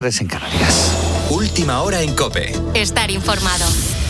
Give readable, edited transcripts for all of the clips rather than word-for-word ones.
En Canarias. Última hora en COPE. Estar informado.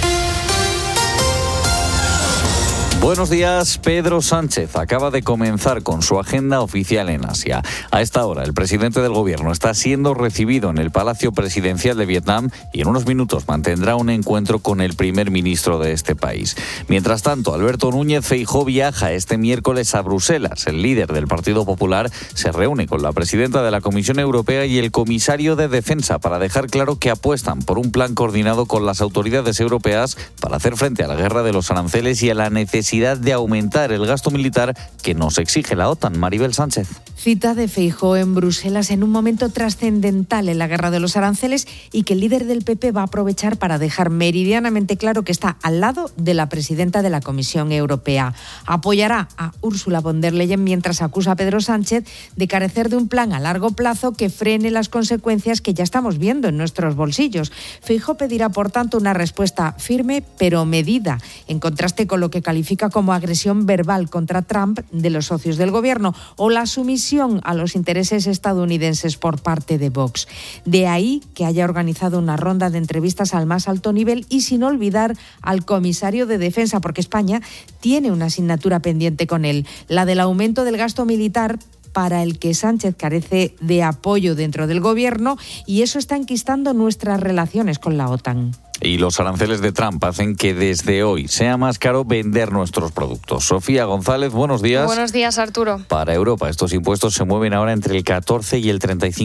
Buenos días. Pedro Sánchez acaba de comenzar con su agenda oficial en Asia. A esta hora, el presidente del gobierno está siendo recibido en el Palacio Presidencial de Vietnam y en unos minutos mantendrá un encuentro con el primer ministro de este país. Mientras tanto, Alberto Núñez Feijóo viaja este miércoles a Bruselas. El líder del Partido Popular se reúne con la presidenta de la Comisión Europea y el comisario de Defensa para dejar claro que apuestan por un plan coordinado con las autoridades europeas para hacer frente a la guerra de los aranceles y a la necesidad de aumentar el gasto militar que nos exige la OTAN. Maribel Sánchez. Cita de Feijóo en Bruselas en un momento trascendental en la guerra de los aranceles y que el líder del PP va a aprovechar para dejar meridianamente claro que está al lado de la presidenta de la Comisión Europea. Apoyará a Ursula von der Leyen mientras acusa a Pedro Sánchez de carecer de un plan a largo plazo que frene las consecuencias que ya estamos viendo en nuestros bolsillos. Feijóo pedirá, por tanto, una respuesta firme pero medida, en contraste con lo que califica como agresión verbal contra Trump de los socios del gobierno o la sumisión a los intereses estadounidenses por parte de Vox. De ahí que haya organizado una ronda de entrevistas al más alto nivel y sin olvidar al comisario de Defensa, porque España tiene una asignatura pendiente con él, la del aumento del gasto militar para el que Sánchez carece de apoyo dentro del gobierno, y eso está enquistando nuestras relaciones con la OTAN. Y los aranceles de Trump hacen que desde hoy sea más caro vender nuestros productos. Sofía González, buenos días. Buenos días, Arturo. Para Europa, estos impuestos se mueven ahora entre el 14 y el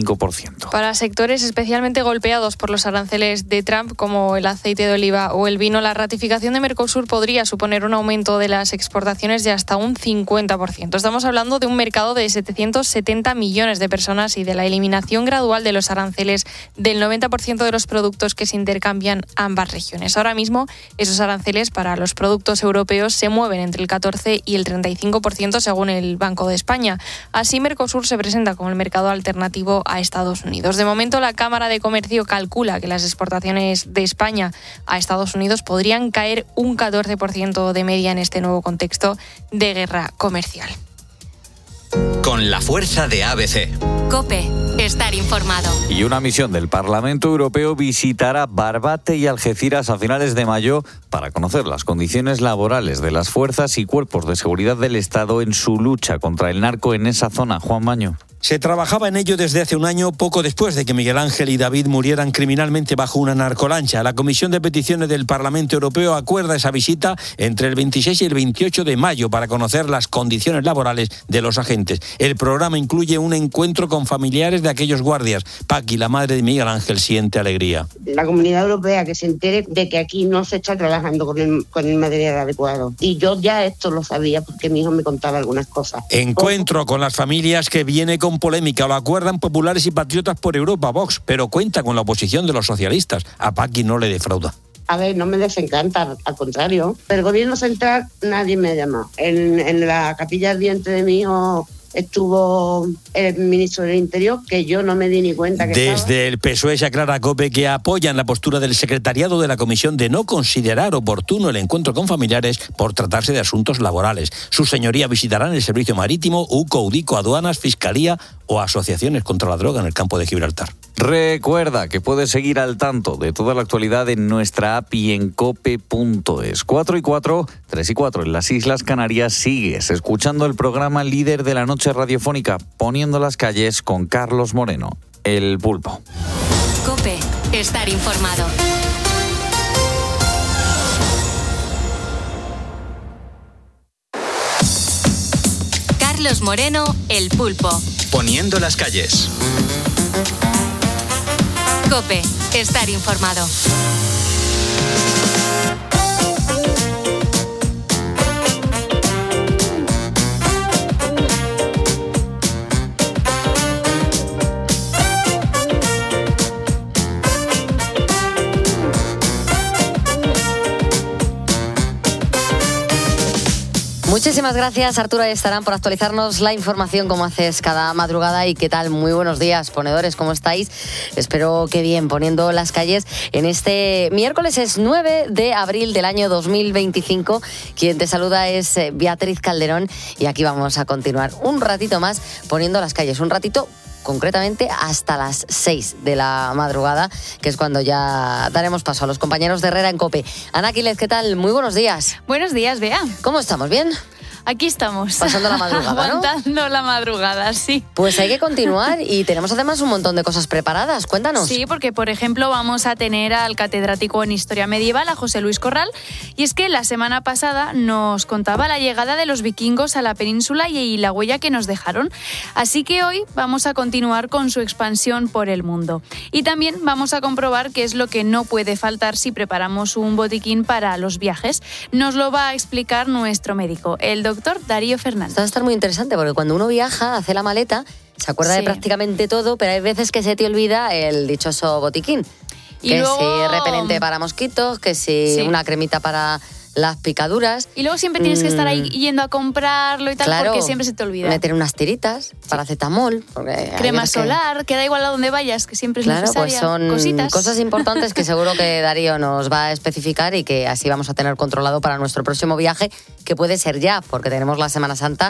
35%. Para sectores especialmente golpeados por los aranceles de Trump, como el aceite de oliva o el vino, la ratificación de Mercosur podría suponer un aumento de las exportaciones de hasta un 50%. Estamos hablando de un mercado de 770 millones de personas y de la eliminación gradual de los aranceles del 90% de los productos que se intercambian ambas regiones. Ahora mismo, esos aranceles para los productos europeos se mueven entre el 14 y el 35% según el Banco de España. Así, Mercosur se presenta como el mercado alternativo a Estados Unidos. De momento, la Cámara de Comercio calcula que las exportaciones de España a Estados Unidos podrían caer un 14% de media en este nuevo contexto de guerra comercial. Con la fuerza de ABC. COPE. Estar informado. Y una misión del Parlamento Europeo visitará Barbate y Algeciras a finales de mayo para conocer las condiciones laborales de las fuerzas y cuerpos de seguridad del Estado en su lucha contra el narco en esa zona. Juan Maño. Se trabajaba en ello desde hace un año, poco después de que Miguel Ángel y David murieran criminalmente bajo una narcolancha. La Comisión de Peticiones del Parlamento Europeo acuerda esa visita entre el 26 y el 28 de mayo para conocer las condiciones laborales de los agentes. El programa incluye un encuentro con familiares de aquellos guardias. Paqui, la madre de Miguel Ángel, siente alegría. La Comunidad Europea que se entere de que aquí no se está trabajando con el material adecuado. Y yo ya esto lo sabía porque mi hijo me contaba algunas cosas. Encuentro con las familias que viene con polémica. Lo acuerdan populares y patriotas por Europa, Vox, pero cuenta con la oposición de los socialistas. A Paqui no le defrauda. A ver, no me desencanta, al contrario. Del gobierno central nadie me ha llamado. En la capilla ardiente de mi hijo estuvo el ministro del Interior, que yo no me di ni cuenta que Desde estaba. el PSOE se aclara a COPE que apoyan la postura del secretariado de la Comisión de no considerar oportuno el encuentro con familiares por tratarse de asuntos laborales. Sus señorías visitarán el Servicio Marítimo, UCO, UDICO, aduanas, Fiscalía o asociaciones contra la droga en el campo de Gibraltar. Recuerda que puedes seguir al tanto de toda la actualidad en nuestra app y en cope.es. 4 y 4, 3 y 4 en las Islas Canarias. Sigues escuchando el programa líder de la noche radiofónica, Poniendo las calles, con Carlos Moreno, El Pulpo. COPE. Estar informado. Carlos Moreno, El Pulpo. Poniendo las calles. COPE. Estar informado. Muchísimas gracias, Arturo Estarán, por actualizarnos la información como haces cada madrugada. ¿Y qué tal? Muy buenos días, ponedores, ¿cómo estáis? Espero que bien, poniendo las calles en este miércoles, es 9 de abril del año 2025. Quien te saluda es Beatriz Calderón y aquí vamos a continuar un ratito más poniendo las calles, un ratito concretamente hasta las 6 de la madrugada, que es cuando ya daremos paso a los compañeros de Herrera en COPE. Ana Aquiles, ¿qué tal? Muy buenos días. Buenos días, Bea. ¿Cómo estamos? ¿Bien? Aquí estamos. Pasando la madrugada, ¿no? Aguantando la madrugada, sí. Pues hay que continuar y tenemos además un montón de cosas preparadas. Cuéntanos. Sí, porque por ejemplo vamos a tener al catedrático en Historia Medieval, a José Luis Corral, y es que la semana pasada nos contaba la llegada de los vikingos a la península y la huella que nos dejaron. Así que hoy vamos a continuar con su expansión por el mundo. Y también vamos a comprobar qué es lo que no puede faltar si preparamos un botiquín para los viajes. Nos lo va a explicar nuestro médico, el doctor Darío Fernández. Esto va a estar muy interesante porque cuando uno viaja, hace la maleta, se acuerda de prácticamente todo, pero hay veces que se te olvida el dichoso botiquín. Y que luego... si repelente para mosquitos, que si una cremita para las picaduras. Y luego siempre tienes que estar ahí yendo a comprarlo y tal, claro, porque siempre se te olvida. Meter unas tiritas, paracetamol. Crema solar, que da igual a donde vayas, que siempre es necesaria. Pues son cositas. Cosas importantes que seguro que Darío nos va a especificar y que así vamos a tener controlado para nuestro próximo viaje, que puede ser ya, porque tenemos la Semana Santa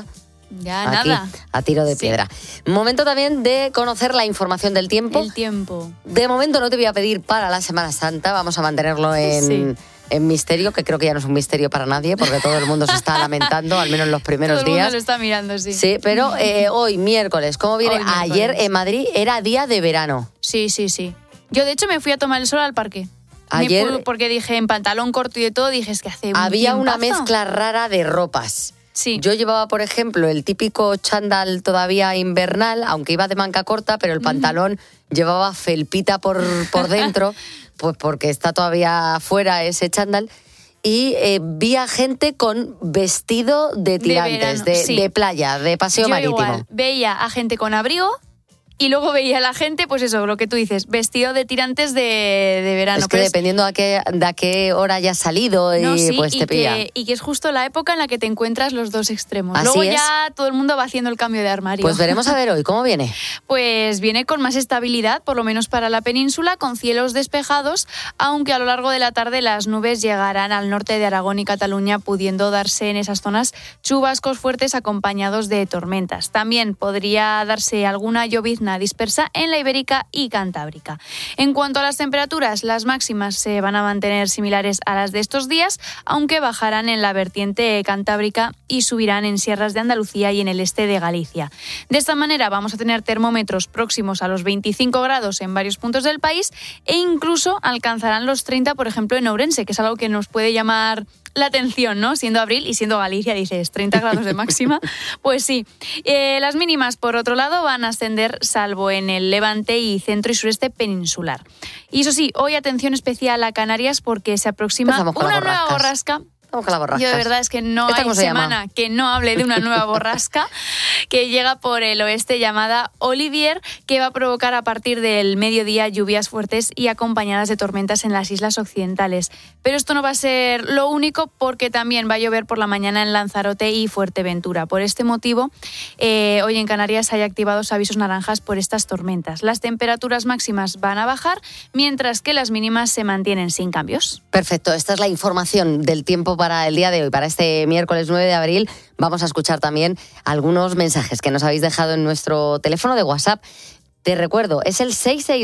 ya aquí, nada. A tiro de piedra. Momento también de conocer la información del tiempo. El tiempo. De momento no te voy a pedir para la Semana Santa, vamos a mantenerlo en misterio, que creo que ya no es un misterio para nadie, porque todo el mundo se está lamentando, al menos los primeros días. Todo el mundo lo está mirando, sí. Sí, pero hoy, miércoles, ¿cómo viene? Ayer en Madrid era día de verano. Sí. Yo, de hecho, me fui a tomar el sol al parque. Ayer, porque dije, en pantalón corto y de todo, dije, es que hace un había tiempazo. una mezcla rara de ropas. Sí. Yo llevaba, por ejemplo, el típico chándal todavía invernal, aunque iba de manga corta, pero el pantalón llevaba felpita por dentro, pues porque está todavía fuera ese chándal. Y vi a gente con vestido de tirantes, de playa, de paseo marítimo. Igual, veía a gente con abrigo. Y luego veía a la gente, pues eso, lo que tú dices, vestido de tirantes de verano. Es que dependiendo de a qué hora hayas salido, pues te pilla. Y que es justo la época en la que te encuentras los dos extremos. Así luego es. ya todo el mundo va haciendo el cambio de armario. Pues veremos a ver hoy, ¿cómo viene? Pues viene con más estabilidad, por lo menos para la península, con cielos despejados, aunque a lo largo de la tarde las nubes llegarán al norte de Aragón y Cataluña, pudiendo darse en esas zonas chubascos fuertes acompañados de tormentas. También podría darse alguna llovizna dispersa en la Ibérica y Cantábrica. En cuanto a las temperaturas, las máximas se van a mantener similares a las de estos días, aunque bajarán en la vertiente cantábrica y subirán en sierras de Andalucía y en el este de Galicia. De esta manera vamos a tener termómetros próximos a los 25 grados en varios puntos del país e incluso alcanzarán los 30, por ejemplo, en Ourense, que es algo que nos puede llamar la atención, ¿no? Siendo abril y siendo Galicia, dices, 30 grados de máxima. Pues sí. Las mínimas, por otro lado, van a ascender salvo en el levante y centro y sureste peninsular. Y eso sí, hoy atención especial a Canarias porque se aproxima una nueva borrasca. Vamos con la borrasca. Yo de verdad es que no hay semana que no hable de una nueva borrasca que llega por el oeste llamada Olivier, que va a provocar a partir del mediodía lluvias fuertes y acompañadas de tormentas en las islas occidentales. Pero esto no va a ser lo único porque también va a llover por la mañana en Lanzarote y Fuerteventura. Por este motivo, hoy en Canarias hay activados avisos naranjas por estas tormentas. Las temperaturas máximas van a bajar, mientras que las mínimas se mantienen sin cambios. Perfecto, esta es la información del tiempo para el día de hoy, para este miércoles 9 de abril. Vamos a escuchar también algunos mensajes que nos habéis dejado en nuestro teléfono de WhatsApp. Te recuerdo, es el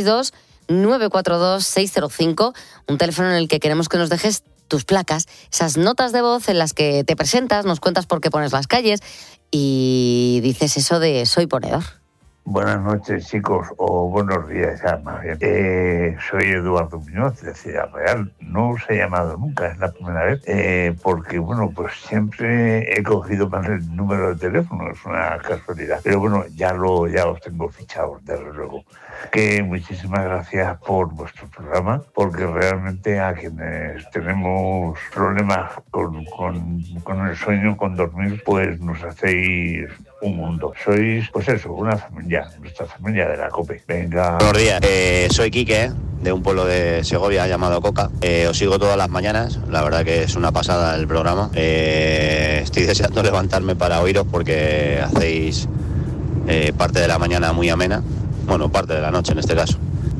662-942-605, un teléfono en el que queremos que nos dejes tus placas, esas notas de voz en las que te presentas, nos cuentas por qué pones las calles y dices eso de soy ponedor. Buenas noches, chicos, o buenos días ya, más bien. Soy Eduardo Muñoz, de Ciudad Real. No os he llamado nunca, es la primera vez, porque, bueno, pues siempre he cogido mal el número de teléfono, es una casualidad. Pero bueno, ya os tengo fichados, desde luego. Que muchísimas gracias por vuestro programa, porque realmente a quienes tenemos problemas con el sueño, con dormir, pues nos hacéis un mundo. Sois, pues eso, una familia, nuestra familia de la COPE. Venga. Buenos días, soy Quique, de un pueblo de Segovia llamado Coca. Os sigo todas las mañanas, la verdad que es una pasada el programa. Estoy deseando levantarme para oíros porque hacéis parte de la mañana muy amena. Bueno, parte de la noche en este caso.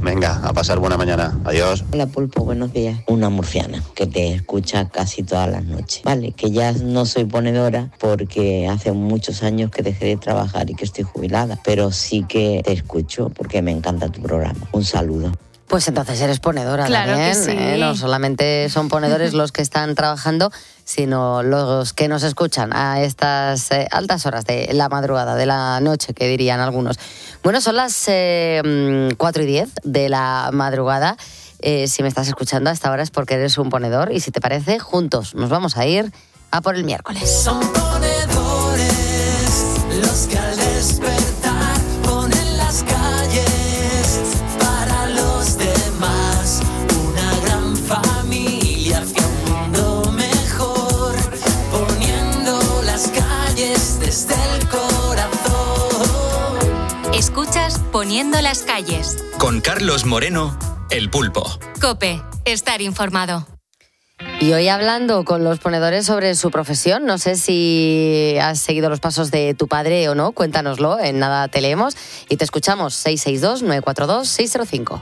Venga, a pasar buena mañana. Adiós. Hola Pulpo, buenos días. Una murciana que te escucha casi todas las noches. Vale, que ya no soy ponedora porque hace muchos años que dejé de trabajar y que estoy jubilada, pero sí que te escucho porque me encanta tu programa. Un saludo. Pues entonces eres ponedora claro también, que sí. No solamente son ponedores los que están trabajando, sino los que nos escuchan a estas altas horas de la madrugada, de la noche, que dirían algunos. Bueno, son las 4:10 de la madrugada. Si me estás escuchando a esta hora es porque eres un ponedor y si te parece, juntos nos vamos a ir a por el miércoles. Son ponedores los que al despertar ponen las calles para los demás, una gran familia hacia un mundo mejor, poniendo las calles desde el corazón. Escuchas Poniendo las calles. Con Carlos Moreno, El Pulpo. COPE, estar informado. Y hoy hablando con los ponedores sobre su profesión, no sé si has seguido los pasos de tu padre o no, cuéntanoslo, en nada te leemos y te escuchamos 662-942-605.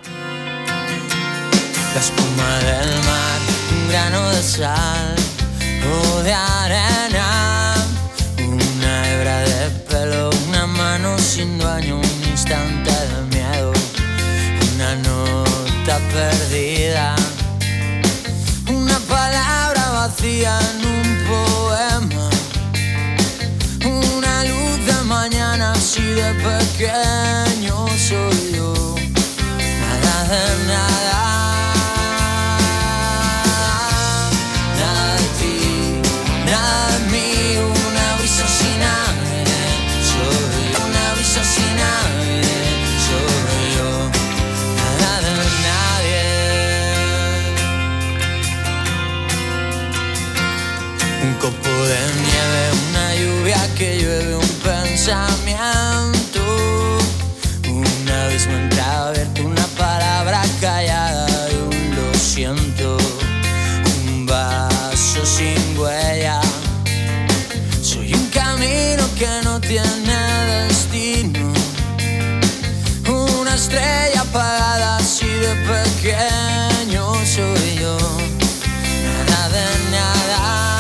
La espuma del mar, un grano de sal o de arena, una hebra de pelo, una mano sin dueño, un instante de miedo, una nota perdida, una palabra vacía en un poema, una luz de mañana así de pequeño soy yo, nada de nada. Un copo de nieve, una lluvia que llueve, un pensamiento, un abismo entreabierto, una palabra callada y un lo siento, un vaso sin huella. Soy un camino que no tiene destino, una estrella apagada así de pequeño soy yo, nada de nada.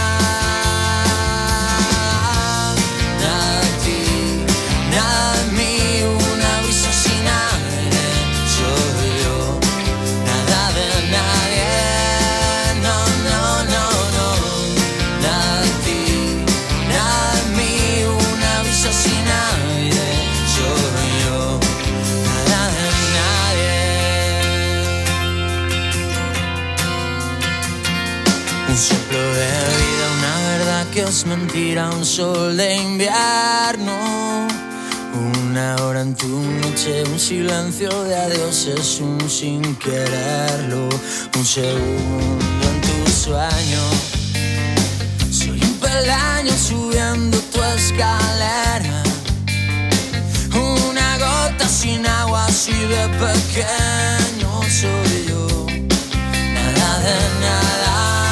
Un soplo de vida, una verdad que es mentira, un sol de invierno, una hora en tu noche, un silencio de adioses, un sin quererlo, un segundo en tu sueño. Soy un peldaño subiendo tu escalera, una gota sin agua así de pequeño soy yo, nada de nada.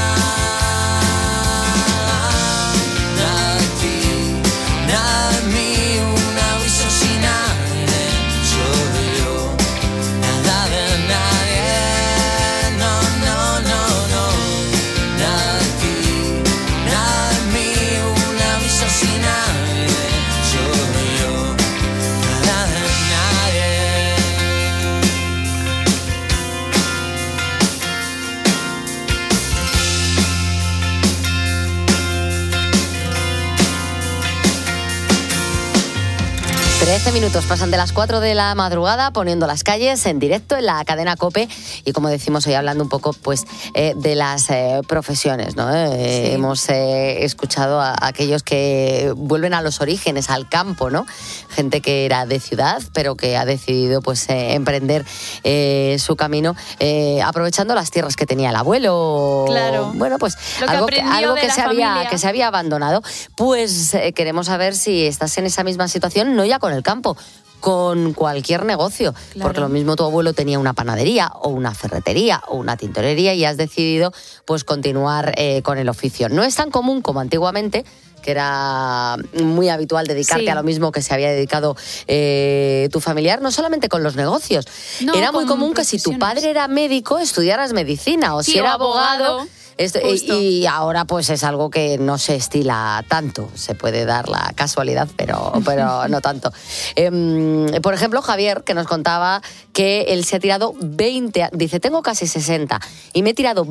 Minutos pasan de las 4 de la madrugada poniendo las calles en directo en la cadena COPE y como decimos hoy hablando un poco pues de las profesiones, ¿no? Sí. Hemos escuchado a aquellos que vuelven a los orígenes, al campo, ¿no? Gente que era de ciudad pero que ha decidido pues emprender su camino aprovechando las tierras que tenía el abuelo. Claro. Bueno, pues algo que se había abandonado. Pues queremos saber si estás en esa misma situación, no ya con el campo, con cualquier negocio, claro. Porque lo mismo tu abuelo tenía una panadería o una ferretería o una tintorería y has decidido pues continuar con el oficio. No es tan común como antiguamente, que era muy habitual dedicarte a lo mismo que se había dedicado tu familiar, no solamente con los negocios. No, era muy común que si tu padre era médico, estudiaras medicina, o si era abogado. Y ahora pues es algo que no se estila tanto. Se puede dar la casualidad, pero no tanto. Por ejemplo, Javier, que nos contaba que él se ha tirado 20, dice, tengo casi 60 y me he tirado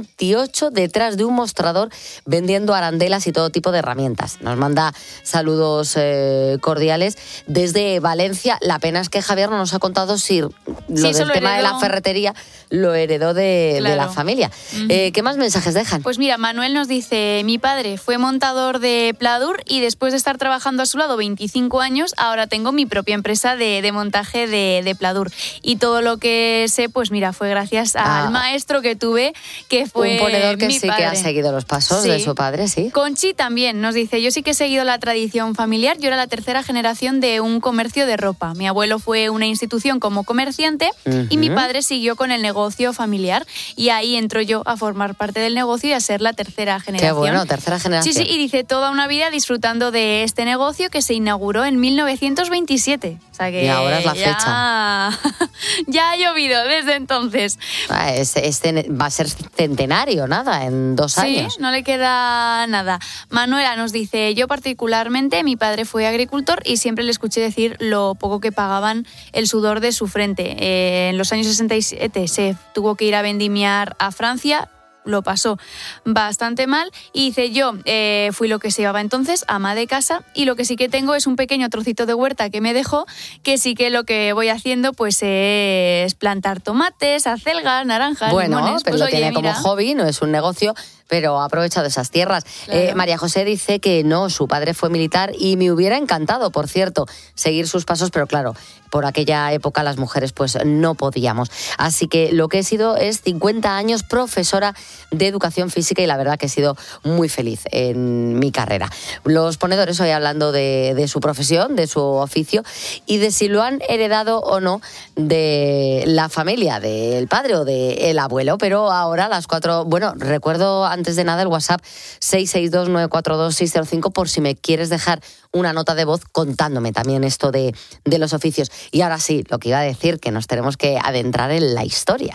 28 detrás de un mostrador vendiendo arandelas y todo tipo de herramientas. Nos manda saludos cordiales desde Valencia. La pena es que Javier no nos ha contado si lo del tema de la ferretería lo heredó de la familia. ¿Qué más mensajes dejan? Pues mira, Manuel nos dice, mi padre fue montador de Pladur y después de estar trabajando a su lado 25 años, ahora tengo mi propia empresa de montaje de Pladur. Y todo lo que sé, pues mira, fue gracias al maestro que tuve, que fue un ponedor que mi sí padre. Que ha seguido los pasos de su padre, sí. Conchi también nos dice, yo sí que he seguido la tradición familiar, yo era la tercera generación de un comercio de ropa. Mi abuelo fue una institución como comerciante y mi padre siguió con el negocio familiar y ahí entro yo a formar parte del negocio y a ser la tercera generación. Qué bueno, tercera generación. Sí, y dice, toda una vida disfrutando de este negocio que se inauguró en 1927. O sea que y ahora es la fecha. Ya ha llovido desde entonces. Este va a ser centenario, nada, en 2 años. Sí, no le queda nada. Manuela nos dice, yo particularmente, mi padre fue agricultor y siempre le escuché decir lo poco que pagaban el sudor de su frente. En los años 67 se tuvo que ir a vendimiar a Francia, lo pasó bastante mal y dice, yo fui lo que se llevaba entonces, ama de casa, y lo que sí que tengo es un pequeño trocito de huerta que me dejó, que sí que lo que voy haciendo pues es plantar tomates, acelgas, naranjas, bueno, limones. Pero pues, lo oye, tiene mira, como hobby, no es un negocio, pero ha aprovechado esas tierras. Claro. María José dice que no, su padre fue militar y me hubiera encantado, por cierto, seguir sus pasos, pero claro, por aquella época las mujeres pues no podíamos. Así que lo que he sido es 50 años profesora de educación física y la verdad que he sido muy feliz en mi carrera. Los ponedores hoy hablando de su profesión, de su oficio y de si lo han heredado o no de la familia, del padre o del abuelo, pero ahora a las 4, bueno, recuerdo antes de nada el WhatsApp 662-942-605 por si me quieres dejar una nota de voz contándome también esto de los oficios. Y ahora sí, lo que iba a decir, que nos tenemos que adentrar en la historia.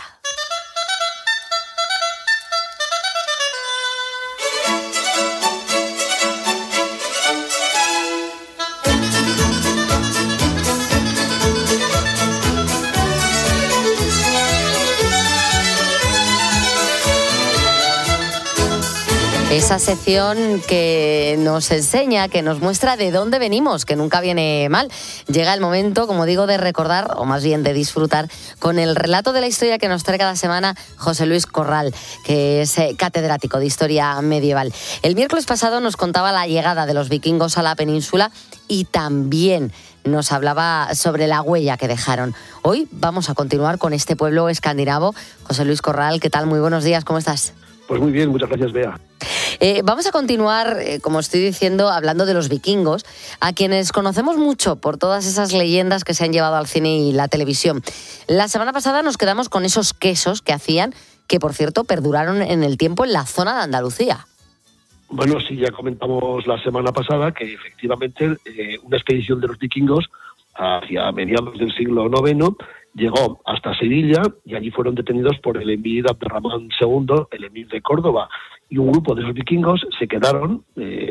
Esa sección que nos enseña, que nos muestra de dónde venimos, que nunca viene mal. Llega el momento, como digo, de recordar, o más bien de disfrutar, con el relato de la historia que nos trae cada semana José Luis Corral, que es catedrático de Historia Medieval. El miércoles pasado nos contaba la llegada de los vikingos a la península y también nos hablaba sobre la huella que dejaron. Hoy vamos a continuar con este pueblo escandinavo. José Luis Corral, ¿qué tal? Muy buenos días, ¿cómo estás? Pues muy bien, muchas gracias, Bea. Vamos a continuar, como estoy diciendo, hablando de los vikingos, a quienes conocemos mucho por todas esas leyendas que se han llevado al cine y la televisión. La semana pasada nos quedamos con esos quesos que hacían, que por cierto perduraron en el tiempo en la zona de Andalucía. Bueno, sí, ya comentamos la semana pasada que efectivamente una expedición de los vikingos hacia mediados del siglo IX llegó hasta Sevilla y allí fueron detenidos por el emir Abderramán II, el emir de Córdoba, y un grupo de esos vikingos se quedaron,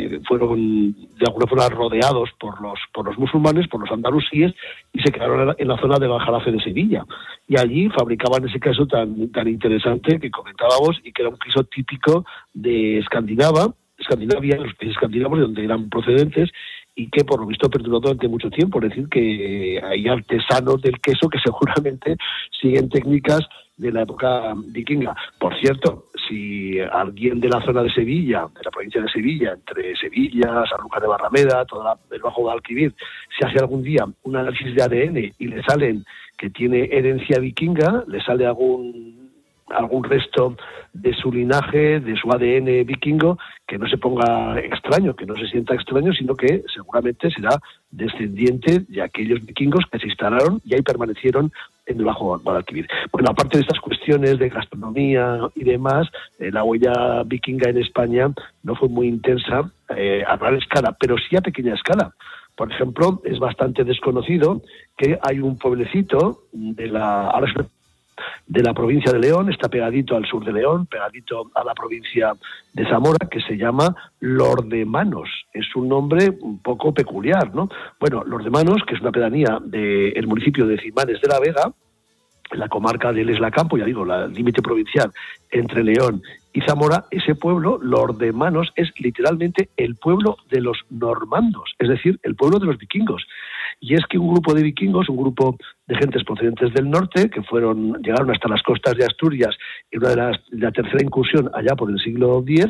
fueron de alguna forma rodeados por los musulmanes, por los andalusíes, y se quedaron en la zona del Aljarafe de Sevilla. Y allí fabricaban ese queso tan interesante que comentábamos y que era un queso típico de Escandinavia, los países escandinavos de donde eran procedentes, y que por lo visto perduró durante mucho tiempo. Es decir, que hay artesanos del queso que seguramente siguen técnicas de la época vikinga. Por cierto, si alguien de la zona de Sevilla, de la provincia de Sevilla, entre Sevilla, Sanlúcar de Barrameda, todo el Bajo Guadalquivir, se hace algún día un análisis de ADN y le salen que tiene herencia vikinga, le sale algún resto de su linaje, de su ADN vikingo, que no se ponga extraño, que no se sienta extraño, sino que seguramente será descendiente de aquellos vikingos que se instalaron y ahí permanecieron en el Bajo Guadalquivir. Bueno, aparte de estas cuestiones de gastronomía y demás, la huella vikinga en España no fue muy intensa a gran escala, pero sí a pequeña escala. Por ejemplo, es bastante desconocido que hay un pueblecito de la provincia de León, está pegadito al sur de León, pegadito a la provincia de Zamora, que se llama Lordemanos. Es un nombre un poco peculiar, ¿no? Bueno, Lordemanos, que es una pedanía del municipio de Cimanes de la Vega, en la comarca del Eslacampo, ya digo, el límite provincial entre León y Zamora. Ese pueblo, Lordemanos, es literalmente el pueblo de los normandos, es decir, el pueblo de los vikingos. Y es que un grupo de vikingos, un grupo de gentes procedentes del norte, que llegaron hasta las costas de Asturias en la tercera incursión allá por el siglo X,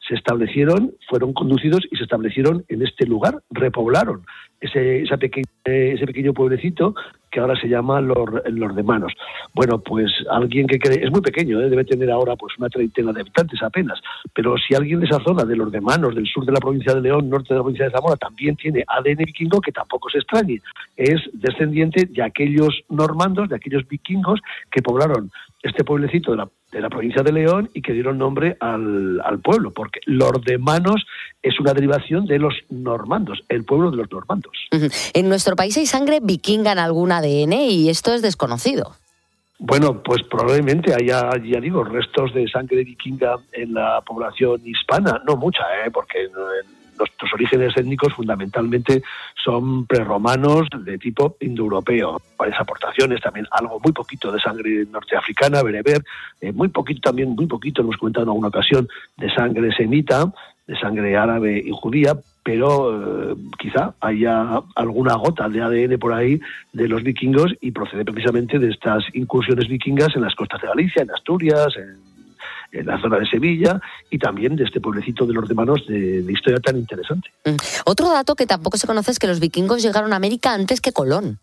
fueron conducidos y se establecieron en este lugar, repoblaron ese pequeño pueblecito que ahora se llama Lordemanos. Bueno, pues alguien que cree, es muy pequeño, debe tener ahora pues una treintena de habitantes apenas, pero si alguien de esa zona, de Lordemanos, del sur de la provincia de León, norte de la provincia de Zamora, también tiene ADN vikingo, que tampoco se extrañe, es descendiente de aquellos normandos, de aquellos vikingos que poblaron este pueblecito de la provincia de León y que dieron nombre al pueblo, porque Lordemanos es una derivación de los normandos, el pueblo de los normandos. En nuestro país hay sangre vikinga en algún ADN y esto es desconocido. Bueno, pues probablemente haya, ya digo, restos de sangre vikinga en la población hispana, no mucha, porque nuestros orígenes étnicos fundamentalmente son prerromanos de tipo indoeuropeo. Varias aportaciones, también algo muy poquito de sangre norteafricana, bereber, muy poquito, hemos comentado en alguna ocasión, de sangre semita, de sangre árabe y judía, pero quizá haya alguna gota de ADN por ahí de los vikingos y procede precisamente de estas incursiones vikingas en las costas de Galicia, en Asturias, en la zona de Sevilla, y también de este pueblecito de Lordemanos de historia tan interesante. Otro dato que tampoco se conoce es que los vikingos llegaron a América antes que Colón.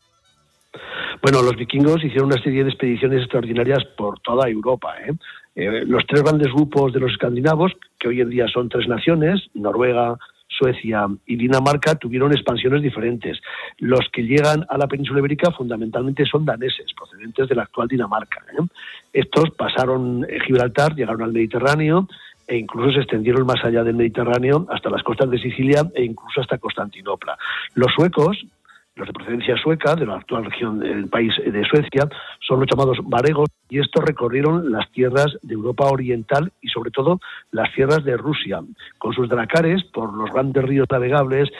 Bueno, los vikingos hicieron una serie de expediciones extraordinarias por toda Europa. Los tres grandes grupos de los escandinavos, que hoy en día son 3 naciones, Noruega, Suecia y Dinamarca, tuvieron expansiones diferentes. Los que llegan a la península ibérica fundamentalmente son daneses, procedentes de la actual Dinamarca. Estos pasaron Gibraltar, llegaron al Mediterráneo e incluso se extendieron más allá del Mediterráneo hasta las costas de Sicilia e incluso hasta Constantinopla. Los suecos, los de procedencia sueca, de la actual región del país de Suecia, son los llamados varegos, y estos recorrieron las tierras de Europa Oriental y sobre todo las tierras de Rusia, con sus dracares por los grandes ríos navegables,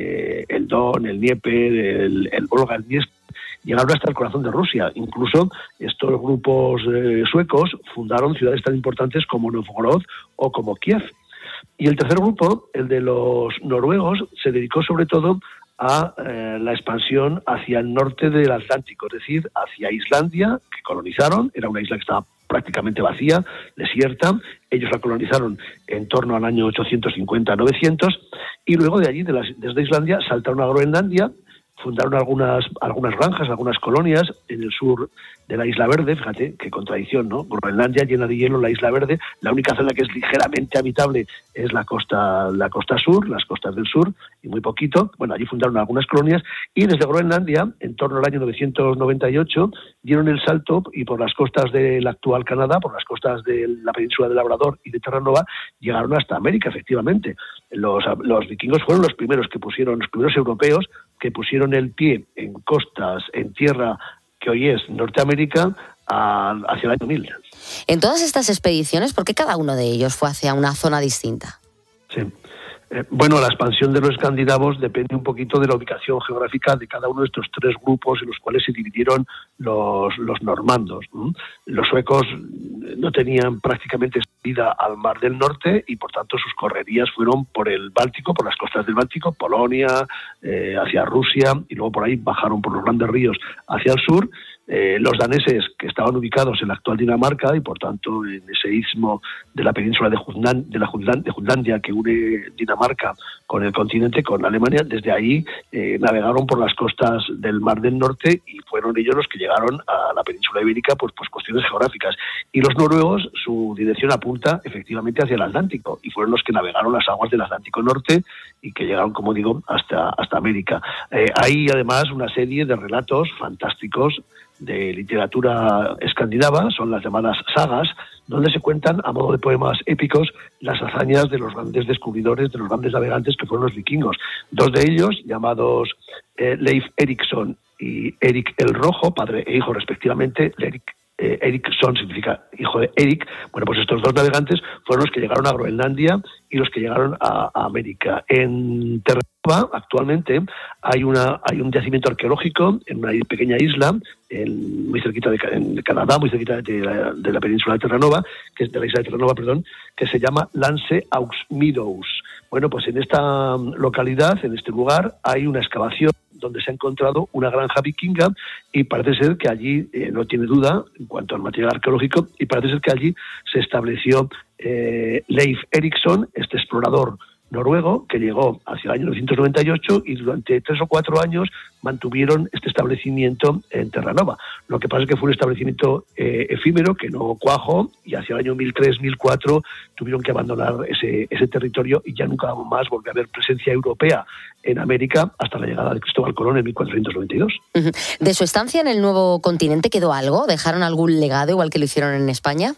el Don, el Dnieper, el Volga, el Dniester, llegaron hasta el corazón de Rusia. Incluso estos grupos suecos fundaron ciudades tan importantes como Novgorod o como Kiev. Y el tercer grupo, el de los noruegos, se dedicó sobre todo a la expansión hacia el norte del Atlántico, es decir, hacia Islandia, que colonizaron, era una isla que estaba prácticamente vacía, desierta. Ellos la colonizaron en torno al año 850-900, y luego de allí, desde Islandia, saltaron a Groenlandia, fundaron algunas granjas, algunas colonias en el sur de la Isla Verde. Fíjate, qué contradicción, ¿no? Groenlandia llena de hielo, la Isla Verde. La única zona que es ligeramente habitable es la costa sur, las costas del sur, y muy poquito. Bueno, allí fundaron algunas colonias, y desde Groenlandia, en torno al año 998, dieron el salto y por las costas del actual Canadá, por las costas de la península de Labrador y de Terranova, llegaron hasta América, efectivamente. Los vikingos fueron los primeros europeos que pusieron el pie en costas, en tierra que hoy es Norteamérica, hacia el año 1000. En todas estas expediciones, ¿por qué cada uno de ellos fue hacia una zona distinta? Sí. Bueno, la expansión de los escandinavos depende un poquito de la ubicación geográfica de cada uno de estos 3 grupos en los cuales se dividieron los normandos. Los suecos no tenían prácticamente salida al Mar del Norte y por tanto sus correrías fueron por el Báltico, por las costas del Báltico, Polonia, hacia Rusia, y luego por ahí bajaron por los grandes ríos hacia el sur. Los daneses, que estaban ubicados en la actual Dinamarca y por tanto en ese istmo de la península de Jutlandia que une Dinamarca con el continente, con Alemania, desde ahí navegaron por las costas del Mar del Norte y fueron ellos los que llegaron a la península ibérica por cuestiones geográficas. Y los noruegos, su dirección apunta efectivamente hacia el Atlántico, y fueron los que navegaron las aguas del Atlántico Norte y que llegaron, como digo, hasta América. Hay además una serie de relatos fantásticos de literatura escandinava, son las llamadas sagas, donde se cuentan a modo de poemas épicos las hazañas de los grandes descubridores, de los grandes navegantes que fueron los vikingos. Dos de ellos, llamados Leif Erikson y Erik el Rojo, padre e hijo respectivamente. Eriksson significa hijo de Erik. Bueno, pues estos dos navegantes fueron los que llegaron a Groenlandia y los que llegaron a América. En Terranova, actualmente, hay un yacimiento arqueológico en una pequeña isla, muy cerquita de Canadá, muy cerquita de la península de Terranova, de la isla de Terranova, perdón, que se llama Lance aux Meadows. Bueno, pues en esta localidad, en este lugar, hay una excavación donde se ha encontrado una granja vikinga y parece ser que allí, no tiene duda en cuanto al material arqueológico, y parece ser que allí se estableció Leif Erikson, este explorador noruego, que llegó hacia el año 1998 y durante 3 o 4 años mantuvieron este establecimiento en Terranova. Lo que pasa es que fue un establecimiento efímero que no cuajó y hacia el año 2003-2004 tuvieron que abandonar ese territorio y ya nunca más volvió a haber presencia europea en América hasta la llegada de Cristóbal Colón en 1492. ¿De su estancia en el nuevo continente quedó algo? ¿Dejaron algún legado igual que lo hicieron en España?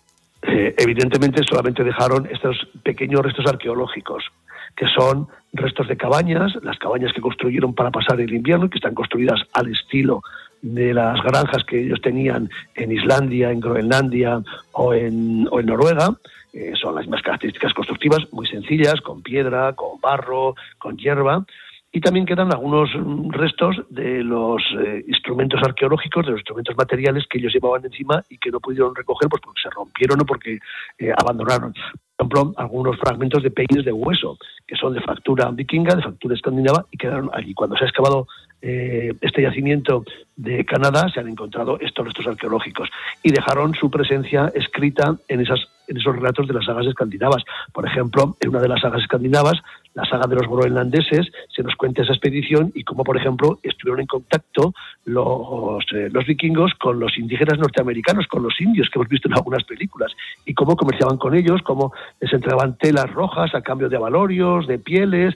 Evidentemente solamente dejaron estos pequeños restos arqueológicos, que son restos de cabañas, las cabañas que construyeron para pasar el invierno, que están construidas al estilo de las granjas que ellos tenían en Islandia, en Groenlandia o en Noruega. Son las mismas características constructivas, muy sencillas, con piedra, con barro, con hierba. Y también quedan algunos restos de los instrumentos arqueológicos, de los instrumentos materiales que ellos llevaban encima y que no pudieron recoger pues porque se rompieron o porque abandonaron. Por ejemplo, algunos fragmentos de peines de hueso, que son de factura vikinga, de factura escandinava, y quedaron allí. Cuando se ha excavado este yacimiento de Canadá, se han encontrado estos restos arqueológicos y dejaron su presencia escrita en esos relatos de las sagas escandinavas. Por ejemplo, en una de las sagas escandinavas, la saga de los groenlandeses, se nos cuenta esa expedición y cómo, por ejemplo, estuvieron en contacto los vikingos con los indígenas norteamericanos, con los indios que hemos visto en algunas películas, y cómo comerciaban con ellos, cómo les entregaban telas rojas a cambio de abalorios, de pieles,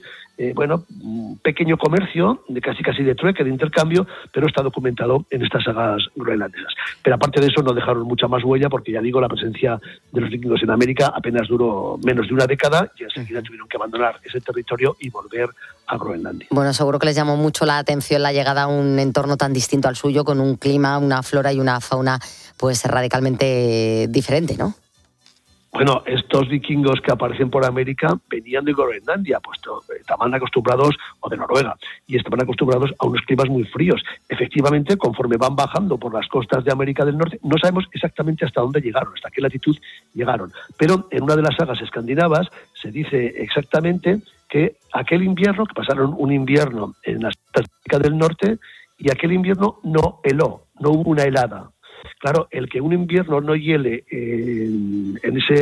un pequeño comercio, de casi de trueque, de intercambio, pero está documentado en estas sagas groenlandesas. Pero aparte de eso no dejaron mucha más huella porque, ya digo, la presencia de los vikingos en América apenas duró menos de una década y enseguida tuvieron que abandonar ese territorio y volver a Groenlandia. Bueno, seguro que les llamó mucho la atención la llegada a un entorno tan distinto al suyo, con un clima, una flora y una fauna pues radicalmente diferente, ¿no? Bueno, estos vikingos que aparecen por América venían de Groenlandia, puesto estaban acostumbrados, o de Noruega, y estaban acostumbrados a unos climas muy fríos. Efectivamente, conforme van bajando por las costas de América del Norte, no sabemos exactamente hasta dónde llegaron, hasta qué latitud llegaron. Pero en una de las sagas escandinavas se dice exactamente que aquel invierno, que pasaron un invierno en las costas de América del Norte, y aquel invierno no heló, no hubo una helada. Claro, el que un invierno no hiele en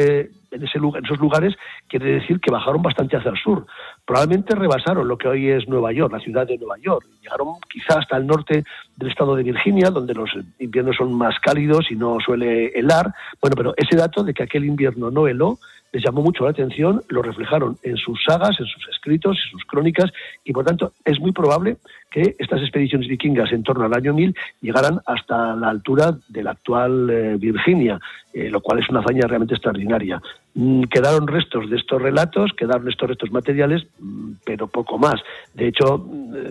esos lugares quiere decir que bajaron bastante hacia el sur. Probablemente rebasaron lo que hoy es Nueva York, la ciudad de Nueva York. Llegaron quizá hasta el norte del estado de Virginia, donde los inviernos son más cálidos y no suele helar. Bueno, pero ese dato de que aquel invierno no heló les llamó mucho la atención, lo reflejaron en sus sagas, en sus escritos, en sus crónicas, y por tanto es muy probable que estas expediciones vikingas en torno al año 1000 llegaran hasta la altura de la actual Virginia, lo cual es una hazaña realmente extraordinaria. Quedaron restos de estos relatos, quedaron estos restos materiales, pero poco más. De hecho,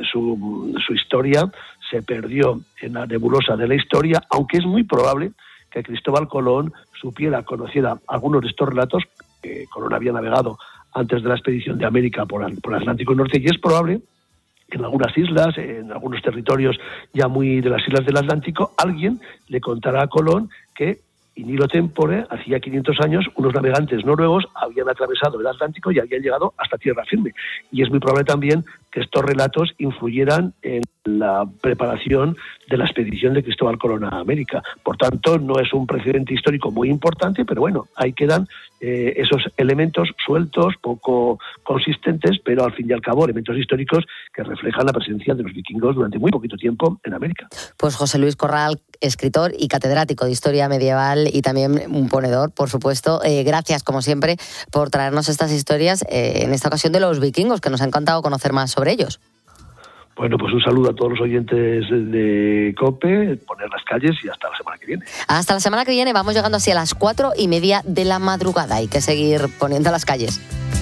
su historia se perdió en la nebulosa de la historia, aunque es muy probable que Cristóbal Colón conociera algunos de estos relatos. Colón había navegado antes de la expedición de América por el Atlántico Norte, y es probable que en algunas islas, en algunos territorios ya muy de las islas del Atlántico, alguien le contara a Colón que in illo tempore, hacía 500 años, unos navegantes noruegos habían atravesado el Atlántico y habían llegado hasta tierra firme. Y es muy probable también que estos relatos influyeran en la preparación de la expedición de Cristóbal Colón a América. Por tanto, no es un precedente histórico muy importante, pero bueno, ahí quedan esos elementos sueltos, poco consistentes, pero al fin y al cabo elementos históricos que reflejan la presencia de los vikingos durante muy poquito tiempo en América. Pues José Luis Corral, escritor y catedrático de Historia Medieval y también un ponedor, por supuesto. Gracias, como siempre, por traernos estas historias, en esta ocasión de los vikingos, que nos ha encantado conocer más sobre ellos. Bueno, pues un saludo a todos los oyentes de COPE, poner las calles y hasta la semana que viene. Hasta la semana que viene, vamos llegando así a las 4:30 de la madrugada. Hay que seguir poniendo las calles.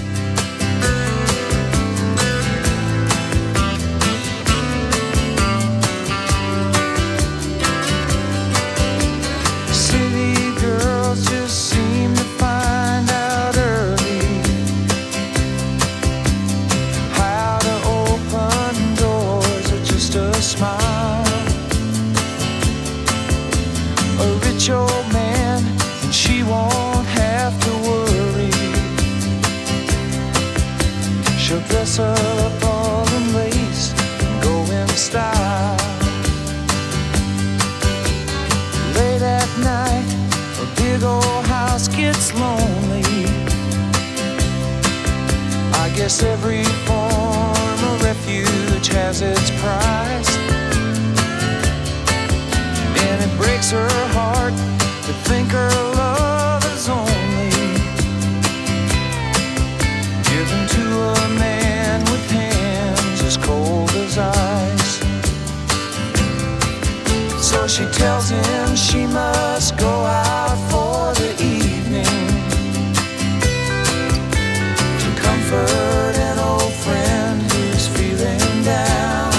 Dress up all in lace and go in style. Late at night, a big old house gets lonely. I guess every form of refuge has its price, and it breaks her heart to think her love is only given to a man with hands as cold as ice. So she tells him she must go out for the evening to comfort an old friend who's feeling down.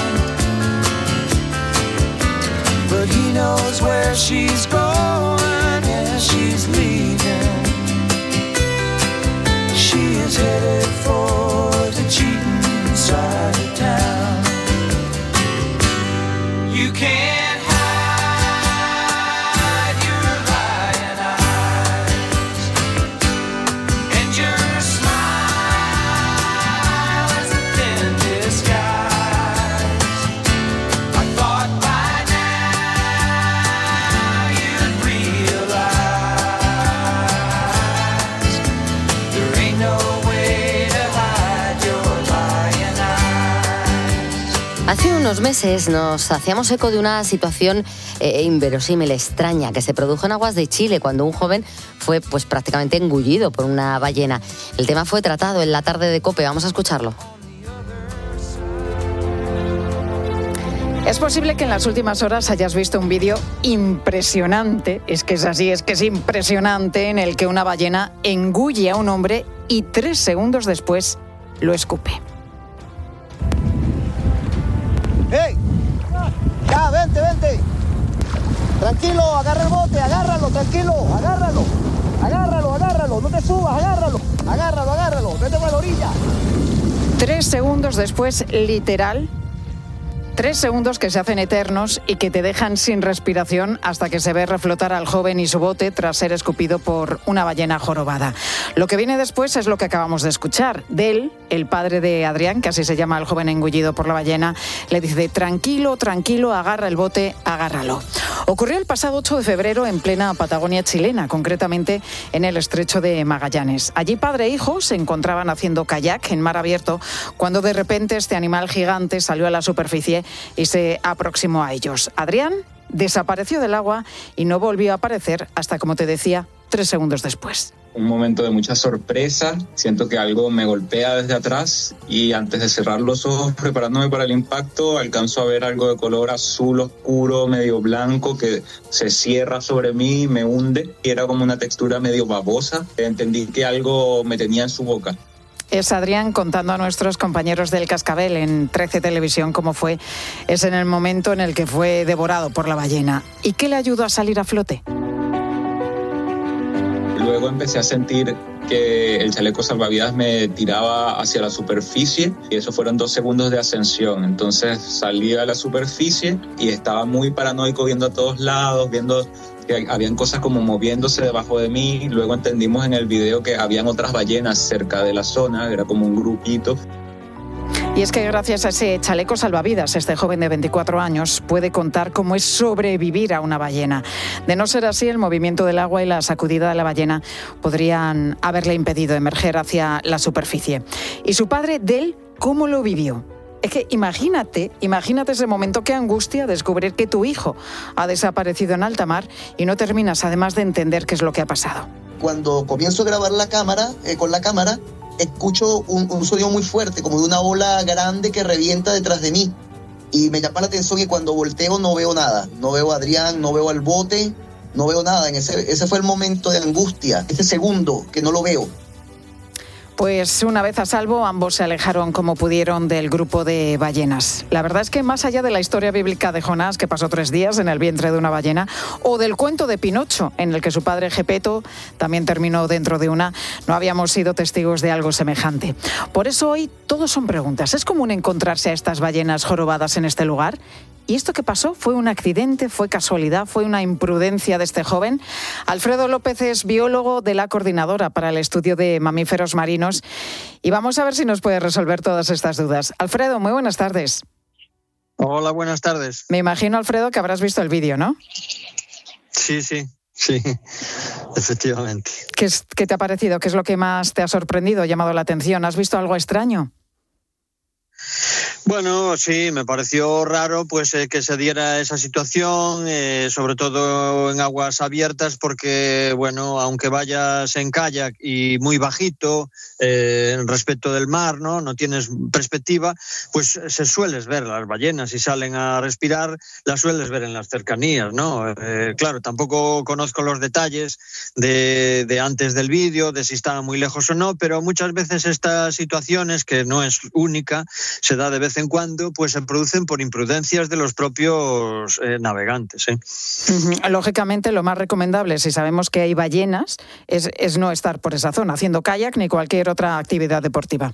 But he knows where she's going, yeah, she's leaving. She is headed for the cheating side of town. You can't hide your lying eyes, and your smile is a thin disguise. I thought by now you'd realize there ain't no way to hide your lying eyes. Hace unos meses nos hacíamos eco de una situación inverosímil, extraña, que se produjo en aguas de Chile cuando un joven fue pues prácticamente engullido por una ballena. El tema fue tratado en la tarde de COPE. Vamos a escucharlo. Es posible que en las últimas horas hayas visto un vídeo impresionante, es que es así, es que es impresionante, en el que una ballena engulle a un hombre y 3 segundos después lo escupe. ¡Hey! ¡Ya, vente, vente! Tranquilo, agarra el bote, agárralo, tranquilo, agárralo. Agárralo, agárralo, no te subas, agárralo. Agárralo, agárralo, vete a la orilla. 3 segundos después, literal. 3 segundos que se hacen eternos y que te dejan sin respiración hasta que se ve reflotar al joven y su bote tras ser escupido por una ballena jorobada. Lo que viene después es lo que acabamos de escuchar. De él, el padre de Adrián, que así se llama el joven engullido por la ballena, le dice: tranquilo, tranquilo, agarra el bote, agárralo. Ocurrió el pasado 8 de febrero en plena Patagonia chilena, concretamente en el estrecho de Magallanes. Allí padre e hijo se encontraban haciendo kayak en mar abierto cuando de repente este animal gigante salió a la superficie y se aproximó a ellos. Adrián desapareció del agua y no volvió a aparecer hasta, como te decía, 3 segundos después. Un momento de mucha sorpresa, siento que algo me golpea desde atrás y antes de cerrar los ojos preparándome para el impacto alcanzo a ver algo de color azul oscuro, medio blanco, que se cierra sobre mí, me hunde y era como una textura medio babosa. Entendí que algo me tenía en su boca. Es Adrián contando a nuestros compañeros del Cascabel en 13 Televisión cómo fue. Es en el momento en el que fue devorado por la ballena. ¿Y qué le ayudó a salir a flote? Luego empecé a sentir que el chaleco salvavidas me tiraba hacia la superficie y eso fueron 2 segundos de ascensión. Entonces salí a la superficie y estaba muy paranoico viendo a todos lados, viendo que habían cosas como moviéndose debajo de mí. Luego entendimos en el video que habían otras ballenas cerca de la zona, era como un grupito. Y es que gracias a ese chaleco salvavidas, este joven de 24 años puede contar cómo es sobrevivir a una ballena. De no ser así, el movimiento del agua y la sacudida de la ballena podrían haberle impedido emerger hacia la superficie. Y su padre, Del, ¿cómo lo vivió? Es que imagínate ese momento, qué angustia descubrir que tu hijo ha desaparecido en alta mar y no terminas además de entender qué es lo que ha pasado. Cuando comienzo a grabar con la cámara, escucho un sonido muy fuerte, como de una ola grande que revienta detrás de mí. Y me llama la atención y cuando volteo no veo nada. No veo a Adrián, no veo al bote, no veo nada. Ese fue el momento de angustia, ese segundo que no lo veo. Pues una vez a salvo, ambos se alejaron como pudieron del grupo de ballenas. La verdad es que más allá de la historia bíblica de Jonás, que pasó 3 días en el vientre de una ballena, o del cuento de Pinocho, en el que su padre Gepeto también terminó dentro de una, no habíamos sido testigos de algo semejante. Por eso hoy todos son preguntas. ¿Es común encontrarse a estas ballenas jorobadas en este lugar? ¿Y esto que pasó fue un accidente, fue casualidad, fue una imprudencia de este joven? Alfredo López es biólogo de la Coordinadora para el Estudio de Mamíferos Marinos y vamos a ver si nos puede resolver todas estas dudas. Alfredo, muy buenas tardes. Hola, buenas tardes. Me imagino, Alfredo, que habrás visto el vídeo, ¿no? Sí, efectivamente. ¿Qué te ha parecido? ¿Qué es lo que más te ha sorprendido, llamado la atención? ¿Has visto algo extraño? Bueno, sí, me pareció raro que se diera esa situación, sobre todo en aguas abiertas, porque, bueno, aunque vayas en kayak y muy bajito respecto del mar, no tienes perspectiva, pues se sueles ver las ballenas. Si salen a respirar, las sueles ver en las cercanías, ¿no? Claro, tampoco conozco los detalles de antes del vídeo, de si estaban muy lejos o no, pero muchas veces estas situaciones, que no es única, se da de vez en cuando, pues se producen por imprudencias de los propios navegantes. Lógicamente, lo más recomendable, si sabemos que hay ballenas, es no estar por esa zona, haciendo kayak ni cualquier otra actividad deportiva.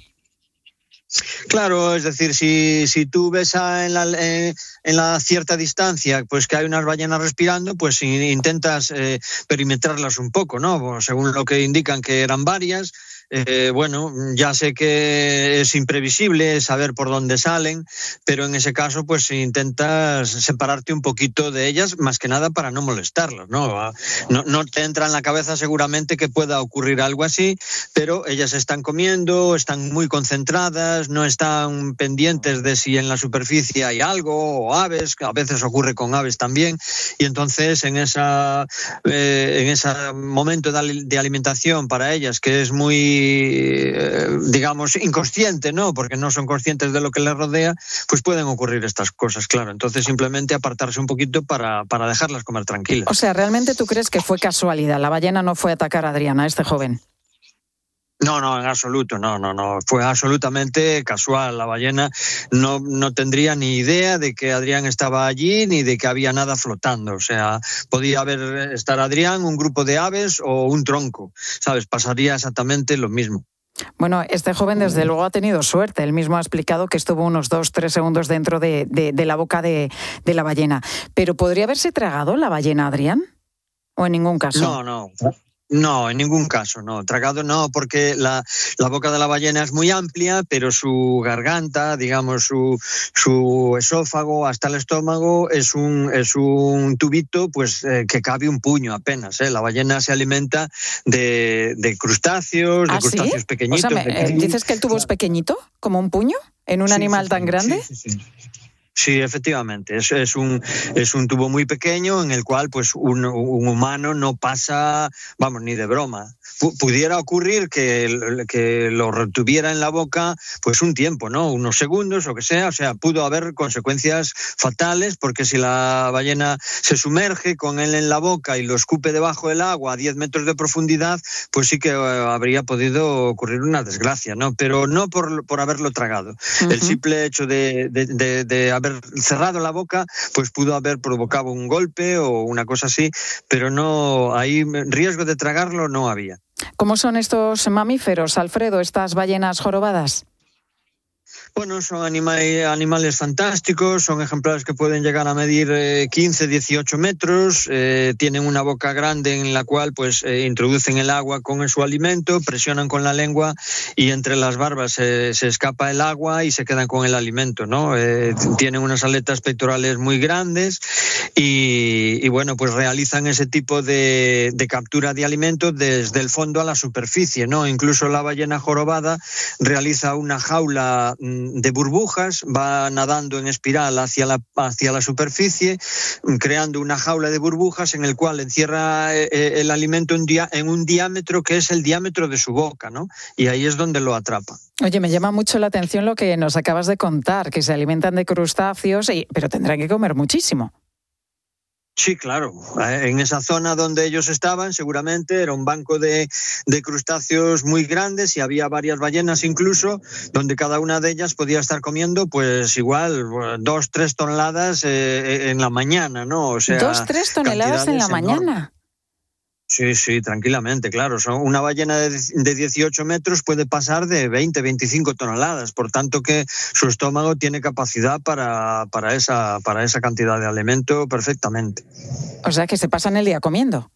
Claro, es decir, si tú ves en la cierta distancia pues que hay unas ballenas respirando, pues intentas perimetrarlas un poco, ¿no? Según lo que indican que eran varias. Bueno, ya sé que es imprevisible saber por dónde salen, pero en ese caso pues intentas separarte un poquito de ellas, más que nada para no molestarlas, ¿no? No te entra en la cabeza seguramente que pueda ocurrir algo así, pero ellas están comiendo, están muy concentradas, no están pendientes de si en la superficie hay algo o aves, que a veces ocurre con aves también, y entonces en ese momento de alimentación para ellas, que es muy digamos inconsciente, ¿no? Porque no son conscientes de lo que les rodea, pues pueden ocurrir estas cosas, claro. Entonces simplemente apartarse un poquito para dejarlas comer tranquilas. O sea, ¿realmente tú crees que fue casualidad? La ballena no fue a atacar a Adrián, a este joven. No, en absoluto, no. Fue absolutamente casual. La ballena no tendría ni idea de que Adrián estaba allí ni de que había nada flotando. O sea, podía estar Adrián, un grupo de aves o un tronco, ¿sabes? Pasaría exactamente lo mismo. Bueno, este joven desde luego ha tenido suerte. Él mismo ha explicado que estuvo unos 2-3 segundos dentro de la boca de la ballena. ¿Pero podría haberse tragado la ballena, Adrián? ¿O en ningún caso? No, en ningún caso, no. Tragado no, porque la boca de la ballena es muy amplia, pero su garganta, digamos, su esófago hasta el estómago es un tubito pues que cabe un puño apenas. La ballena se alimenta de crustáceos, de crustáceos pequeñitos. O sea, ¿dices que el tubo es pequeñito, como un puño, en un animal tan grande? Sí. Sí, efectivamente. Es un tubo muy pequeño en el cual pues un humano no pasa, vamos, ni de broma. Pudiera ocurrir que lo retuviera en la boca pues un tiempo, ¿no? Unos segundos o que sea. O sea, pudo haber consecuencias fatales porque si la ballena se sumerge con él en la boca y lo escupe debajo del agua a 10 metros de profundidad, pues sí que habría podido ocurrir una desgracia, ¿no? Pero no por haberlo tragado. Uh-huh. El simple hecho de haber cerrado la boca, pues pudo haber provocado un golpe o una cosa así, pero no, ahí riesgo de tragarlo no había. ¿Cómo son estos mamíferos, Alfredo, estas ballenas jorobadas? Bueno, son animales fantásticos, son ejemplares que pueden llegar a medir 15, 18 metros, tienen una boca grande en la cual pues introducen el agua con su alimento, presionan con la lengua y entre las barbas se escapa el agua y se quedan con el alimento, ¿no? Tienen unas aletas pectorales muy grandes y bueno, pues realizan ese tipo de captura de alimento desde el fondo a la superficie, ¿no? Incluso la ballena jorobada realiza una jaula de burbujas, va nadando en espiral hacia la superficie, creando una jaula de burbujas en el cual encierra el alimento en un diámetro que es el diámetro de su boca, ¿no? Y ahí es donde lo atrapa. Oye, me llama mucho la atención lo que nos acabas de contar, que se alimentan de crustáceos, pero tendrán que comer muchísimo. Sí, claro. En esa zona donde ellos estaban, seguramente era un banco de crustáceos muy grandes y había varias ballenas incluso, donde cada una de ellas podía estar comiendo, pues igual 2-3 toneladas en la mañana, ¿no? O sea, 2-3 toneladas en la mañana. Sí, tranquilamente, claro. Una ballena de 18 metros puede pasar de 20-25 toneladas, por tanto que su estómago tiene capacidad para esa cantidad de alimento perfectamente. O sea que se pasan el día comiendo.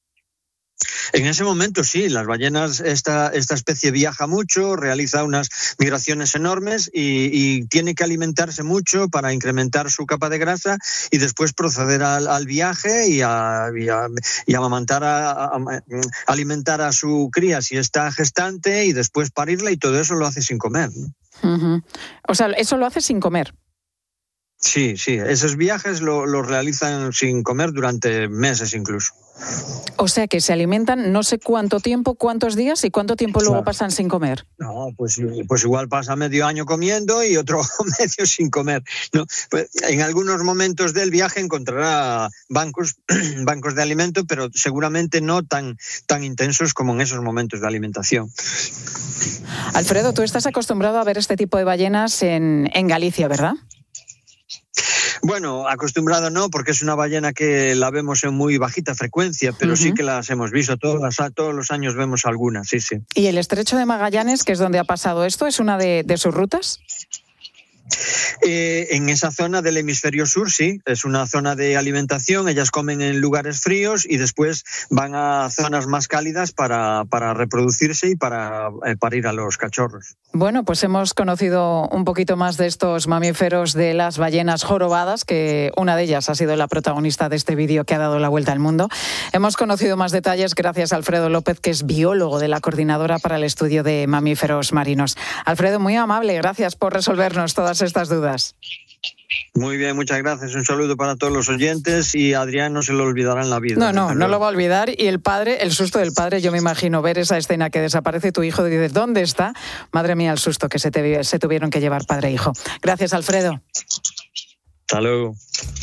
En ese momento sí, las ballenas, esta especie viaja mucho, realiza unas migraciones enormes y tiene que alimentarse mucho para incrementar su capa de grasa y después proceder al viaje y a amamantar, alimentar a su cría si está gestante y después parirla, y todo eso lo hace sin comer, ¿no? Uh-huh. O sea, eso lo hace sin comer. Sí, esos viajes lo realizan sin comer durante meses incluso. O sea que se alimentan no sé cuánto tiempo, cuántos días y cuánto tiempo luego pasan sin comer. No, pues igual pasa medio año comiendo y otro medio sin comer, ¿no? Pues en algunos momentos del viaje encontrará bancos de alimento, pero seguramente no tan intensos como en esos momentos de alimentación. Alfredo, tú estás acostumbrado a ver este tipo de ballenas en Galicia, ¿verdad? Bueno, acostumbrado no, porque es una ballena que la vemos en muy bajita frecuencia, pero sí que las hemos visto. Todos los años vemos algunas, sí. ¿Y el Estrecho de Magallanes, que es donde ha pasado esto, es una de sus rutas? En esa zona del hemisferio sur, sí, es una zona de alimentación. Ellas comen en lugares fríos y después van a zonas más cálidas para reproducirse y para parir a los cachorros. Bueno, pues hemos conocido un poquito más de estos mamíferos de las ballenas jorobadas, que una de ellas ha sido la protagonista de este vídeo que ha dado la vuelta al mundo. Hemos conocido más detalles gracias a Alfredo López, que es biólogo de la Coordinadora para el Estudio de Mamíferos Marinos. Alfredo, muy amable, gracias por resolvernos todas estas dudas. Muy bien, muchas gracias. Un saludo para todos los oyentes y Adrián no se lo olvidará en la vida. No lo va a olvidar. Y el susto del padre, yo me imagino ver esa escena que desaparece tu hijo y dices, ¿dónde está? Madre mía, el susto que se tuvieron que llevar padre e hijo. Gracias, Alfredo. Hasta luego.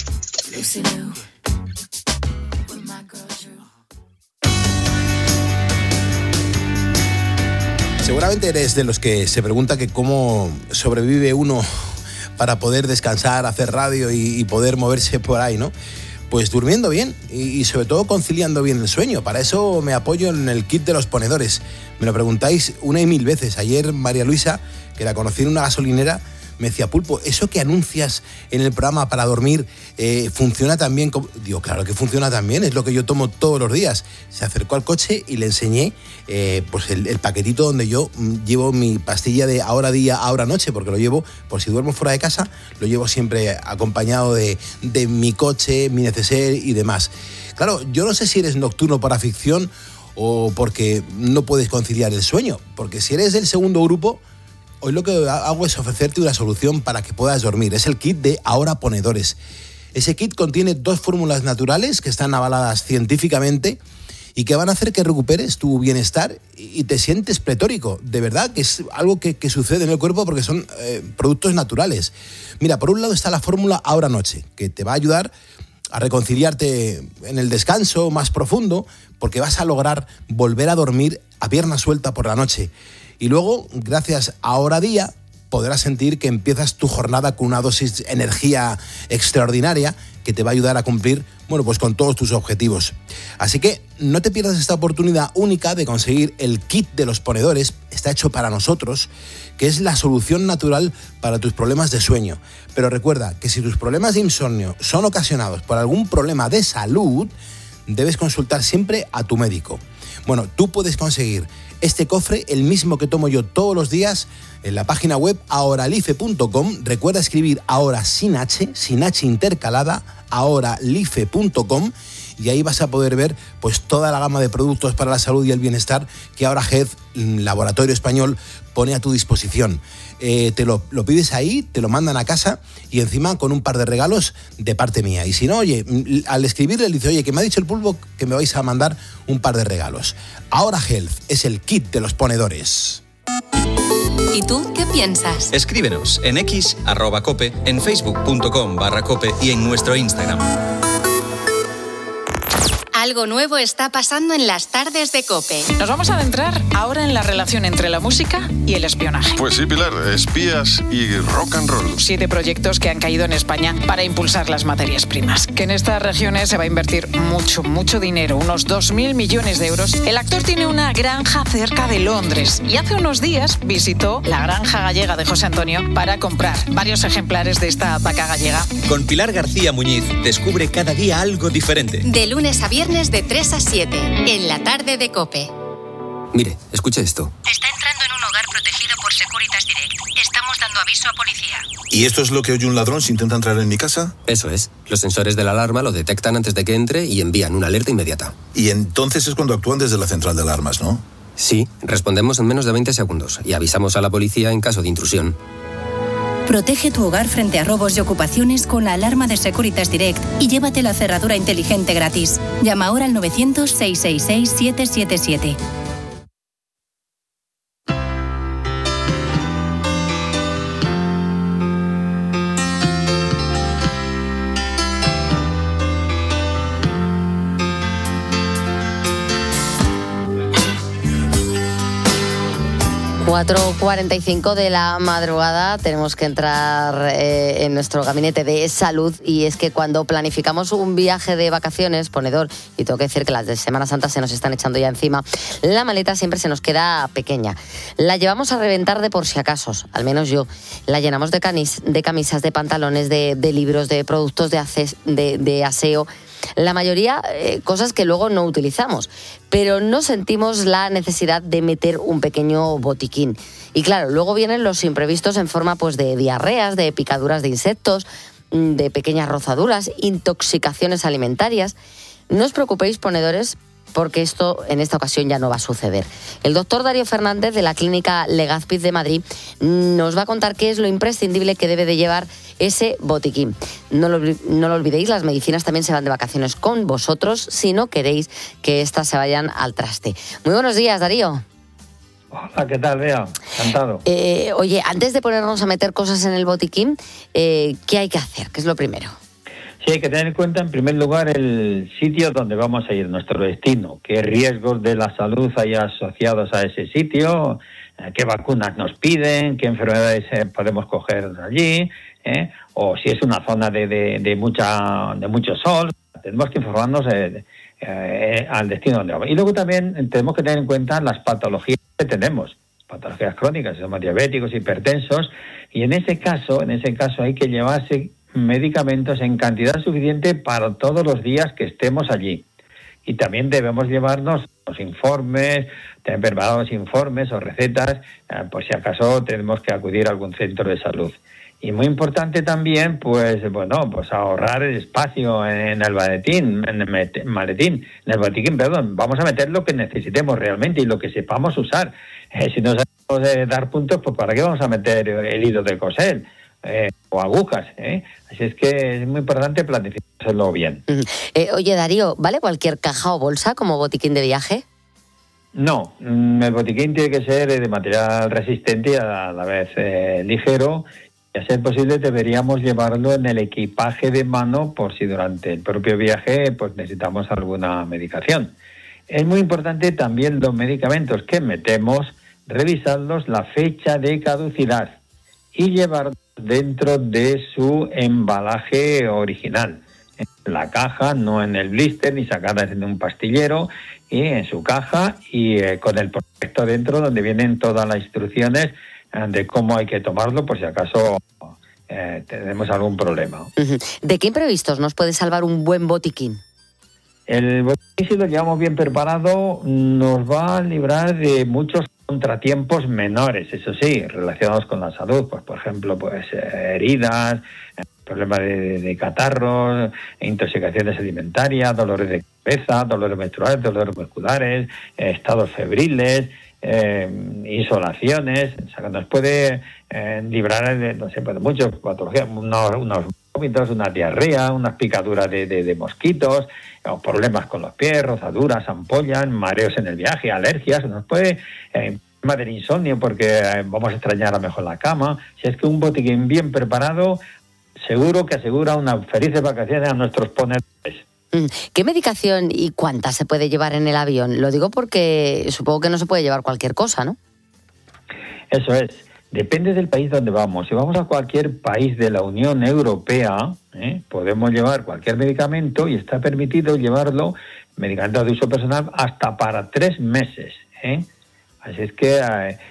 Seguramente eres de los que se pregunta que cómo sobrevive uno para poder descansar, hacer radio y poder moverse por ahí, ¿no? Pues durmiendo bien y sobre todo conciliando bien el sueño. Para eso me apoyo en el kit de los ponedores. Me lo preguntáis una y mil veces. Ayer María Luisa, que la conocí en una gasolinera, me decía, Pulpo, ¿eso que anuncias en el programa para dormir funciona también? Digo, claro que funciona también, es lo que yo tomo todos los días. Se acercó al coche y le enseñé pues el paquetito donde yo llevo mi pastilla de ahora día, ahora noche, porque lo llevo, por si duermo fuera de casa, lo llevo siempre acompañado de mi coche, mi neceser y demás. Claro, yo no sé si eres nocturno por afición o porque no puedes conciliar el sueño, porque si eres del segundo grupo, hoy lo que hago es ofrecerte una solución para que puedas dormir. Es el kit de Ahora Ponedores. Ese kit contiene 2 fórmulas naturales que están avaladas científicamente y que van a hacer que recuperes tu bienestar y te sientes pletórico. De verdad que es algo que sucede en el cuerpo porque son productos naturales. Mira, por un lado está la fórmula Ahora Noche, que te va a ayudar a reconciliarte en el descanso más profundo, porque vas a lograr volver a dormir a pierna suelta por la noche. Y luego, gracias a Ahora Día, podrás sentir que empiezas tu jornada con una dosis de energía extraordinaria que te va a ayudar a cumplir, bueno, pues con todos tus objetivos. Así que no te pierdas esta oportunidad única de conseguir el kit de los ponedores, está hecho para nosotros, que es la solución natural para tus problemas de sueño. Pero recuerda que si tus problemas de insomnio son ocasionados por algún problema de salud, debes consultar siempre a tu médico. Bueno, tú puedes conseguir este cofre, el mismo que tomo yo todos los días, en la página web ahoralife.com. Recuerda escribir ahora sin H intercalada, ahoralife.com, y ahí vas a poder ver pues toda la gama de productos para la salud y el bienestar que Ahora Health, laboratorio español, pone a tu disposición. Te lo pides ahí, te lo mandan a casa y encima con un par de regalos de parte mía. Y si no, oye, al escribirle le dice, oye, que me ha dicho el pulpo que me vais a mandar un par de regalos. Ahora Health es el kit de los ponedores. ¿Y tú qué piensas? Escríbenos en X, @cope, en facebook.com/cope y en nuestro Instagram. Algo nuevo está pasando en las tardes de COPE. Nos vamos a adentrar ahora en la relación entre la música y el espionaje. Pues sí, Pilar, espías y rock and roll. 7 proyectos que han caído en España para impulsar las materias primas. Que en estas regiones se va a invertir mucho dinero, unos 2.000 millones de euros. El actor tiene una granja cerca de Londres y hace unos días visitó la granja gallega de José Antonio para comprar varios ejemplares de esta vaca gallega. Con Pilar García Muñiz descubre cada día algo diferente. De lunes a viernes de 3 a 7, en la tarde de COPE. Mire, escuche esto. Está entrando en un hogar protegido por Securitas Direct. Estamos dando aviso a policía. ¿Y esto es lo que oye un ladrón si intenta entrar en mi casa? Eso es. Los sensores de la alarma lo detectan antes de que entre y envían una alerta inmediata. Y entonces es cuando actúan desde la central de alarmas, ¿no? Sí, respondemos en menos de 20 segundos y avisamos a la policía en caso de intrusión. Protege tu hogar frente a robos y ocupaciones con la alarma de Securitas Direct y llévate la cerradura inteligente gratis. Llama ahora al 900-666-777. ...4:45 de la madrugada, tenemos que entrar en nuestro gabinete de salud, y es que cuando planificamos un viaje de vacaciones, ponedor, y tengo que decir que las de Semana Santa se nos están echando ya encima, la maleta siempre se nos queda pequeña. La llevamos a reventar de por si acaso, al menos yo. La llenamos de camisas, de pantalones, de libros, de productos de aseo. La mayoría cosas que luego no utilizamos, pero no sentimos la necesidad de meter un pequeño botiquín. Y claro, luego vienen los imprevistos en forma pues de diarreas, de picaduras de insectos, de pequeñas rozaduras, intoxicaciones alimentarias. No os preocupéis, ponedores, porque esto en esta ocasión ya no va a suceder. El doctor Darío Fernández, de la clínica Legazpiz de Madrid, nos va a contar qué es lo imprescindible que debe de llevar ese botiquín. No lo olvidéis, las medicinas también se van de vacaciones con vosotros si no queréis que éstas se vayan al traste. Muy buenos días, Darío. Hola, ¿qué tal, Bea? Encantado. Oye, antes de ponernos a meter cosas en el botiquín, ¿qué hay que hacer? ¿Qué es lo primero? Sí, hay que tener en cuenta, en primer lugar, el sitio donde vamos a ir, nuestro destino, qué riesgos de la salud hay asociados a ese sitio, qué vacunas nos piden, qué enfermedades podemos coger allí, o si es una zona de mucho sol. Tenemos que informarnos al destino donde vamos. Y luego también tenemos que tener en cuenta las patologías que tenemos, patologías crónicas, si somos diabéticos, hipertensos, y en ese caso hay que llevarse medicamentos en cantidad suficiente para todos los días que estemos allí. Y también debemos llevarnos los informes, tener preparados informes o recetas, por si acaso tenemos que acudir a algún centro de salud. Y muy importante también, pues ahorrar el espacio en el botiquín, vamos a meter lo que necesitemos realmente y lo que sepamos usar. Si no sabemos dar puntos, pues ¿para qué vamos a meter el hilo de coser? O agujas, Así es que es muy importante planificarlo bien. Oye, Darío, ¿vale cualquier caja o bolsa como botiquín de viaje? No, el botiquín tiene que ser de material resistente y a la vez ligero, y a ser posible deberíamos llevarlo en el equipaje de mano por si durante el propio viaje pues necesitamos alguna medicación. Es muy importante también los medicamentos que metemos, revisarlos la fecha de caducidad y llevarlos dentro de su embalaje original. en la caja, no en el blister, ni sacadas en un pastillero, y en su caja y con el prospecto dentro donde vienen todas las instrucciones de cómo hay que tomarlo por si acaso tenemos algún problema. ¿De qué imprevistos nos puede salvar un buen botiquín? El botiquín, si lo llevamos bien preparado, nos va a librar de muchos contratiempos menores, eso sí, relacionados con la salud, pues por ejemplo, pues heridas, problemas de catarros, intoxicaciones alimentarias, dolores de cabeza, dolores menstruales, dolores musculares, estados febriles, insolaciones. O sea, que nos puede librar de, no sé, pues, de muchas patologías, unos vómitos, una diarrea, unas picaduras de mosquitos, problemas con los pies, rozaduras, ampollas, mareos en el viaje, alergias. Nos puede tema del insomnio porque vamos a extrañar a lo mejor la cama. Si es que un botiquín bien preparado seguro que asegura unas felices vacaciones a nuestros ponedores. ¿Qué medicación y cuánta se puede llevar en el avión? Lo digo porque supongo que no se puede llevar cualquier cosa, ¿no? Eso es. Depende del país donde vamos. Si vamos a cualquier país de la Unión Europea, podemos llevar cualquier medicamento y está permitido llevarlo, medicamentos de uso personal, hasta para 3 meses. Así es que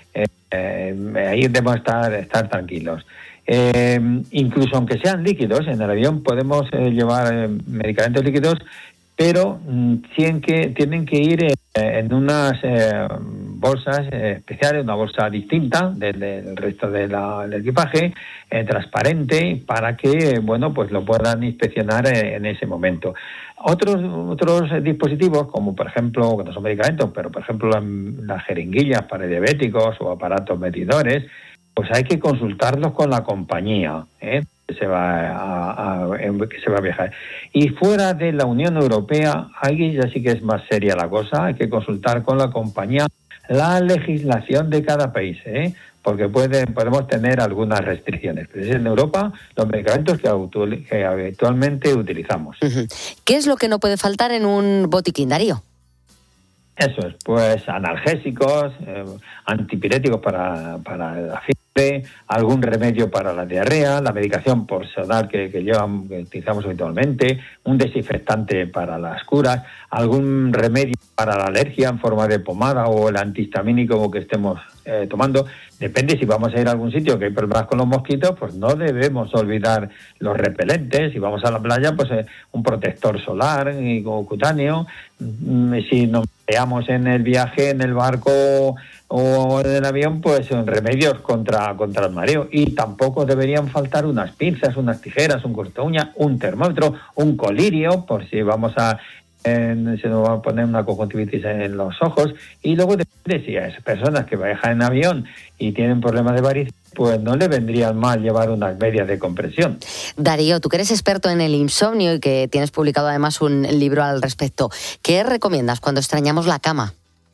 ahí debemos estar tranquilos. Incluso aunque sean líquidos, en el avión podemos llevar medicamentos líquidos, pero tienen que ir en unas bolsas especiales, una bolsa distinta del resto del equipaje, transparente, para que pues lo puedan inspeccionar en ese momento. Otros dispositivos, como por ejemplo, que no son medicamentos, pero por ejemplo las jeringuillas para diabéticos o aparatos medidores, pues hay que consultarlos con la compañía que se va a viajar. Y fuera de la Unión Europea, ahí ya sí que es más seria la cosa, hay que consultar con la compañía la legislación de cada país, porque podemos tener algunas restricciones. Pero es en Europa los medicamentos que habitualmente utilizamos. ¿Qué es lo que no puede faltar en un botiquín, Darío? Eso es, pues analgésicos, antipiréticos para la fiebre, algún remedio para la diarrea, la medicación por sodar que utilizamos habitualmente, un desinfectante para las curas, algún remedio para la alergia en forma de pomada o el antihistamínico que estemos tomando. Depende si vamos a ir a algún sitio que hay problemas con los mosquitos, pues no debemos olvidar los repelentes. Si vamos a la playa, pues un protector solar y cutáneo. Si nos veamos en el viaje, en el barco o en el avión, pues remedios contra el mareo. Y tampoco deberían faltar unas pinzas, unas tijeras, un corta uña, un termómetro, un colirio, por si vamos se nos va a poner una conjuntivitis en los ojos. Y luego depende si a esas personas que viajan en avión y tienen problemas de varices, pues no le vendría mal llevar unas medias de compresión. Darío, tú que eres experto en el insomnio y que tienes publicado además un libro al respecto, ¿qué recomiendas cuando extrañamos la cama?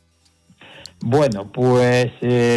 Bueno, pues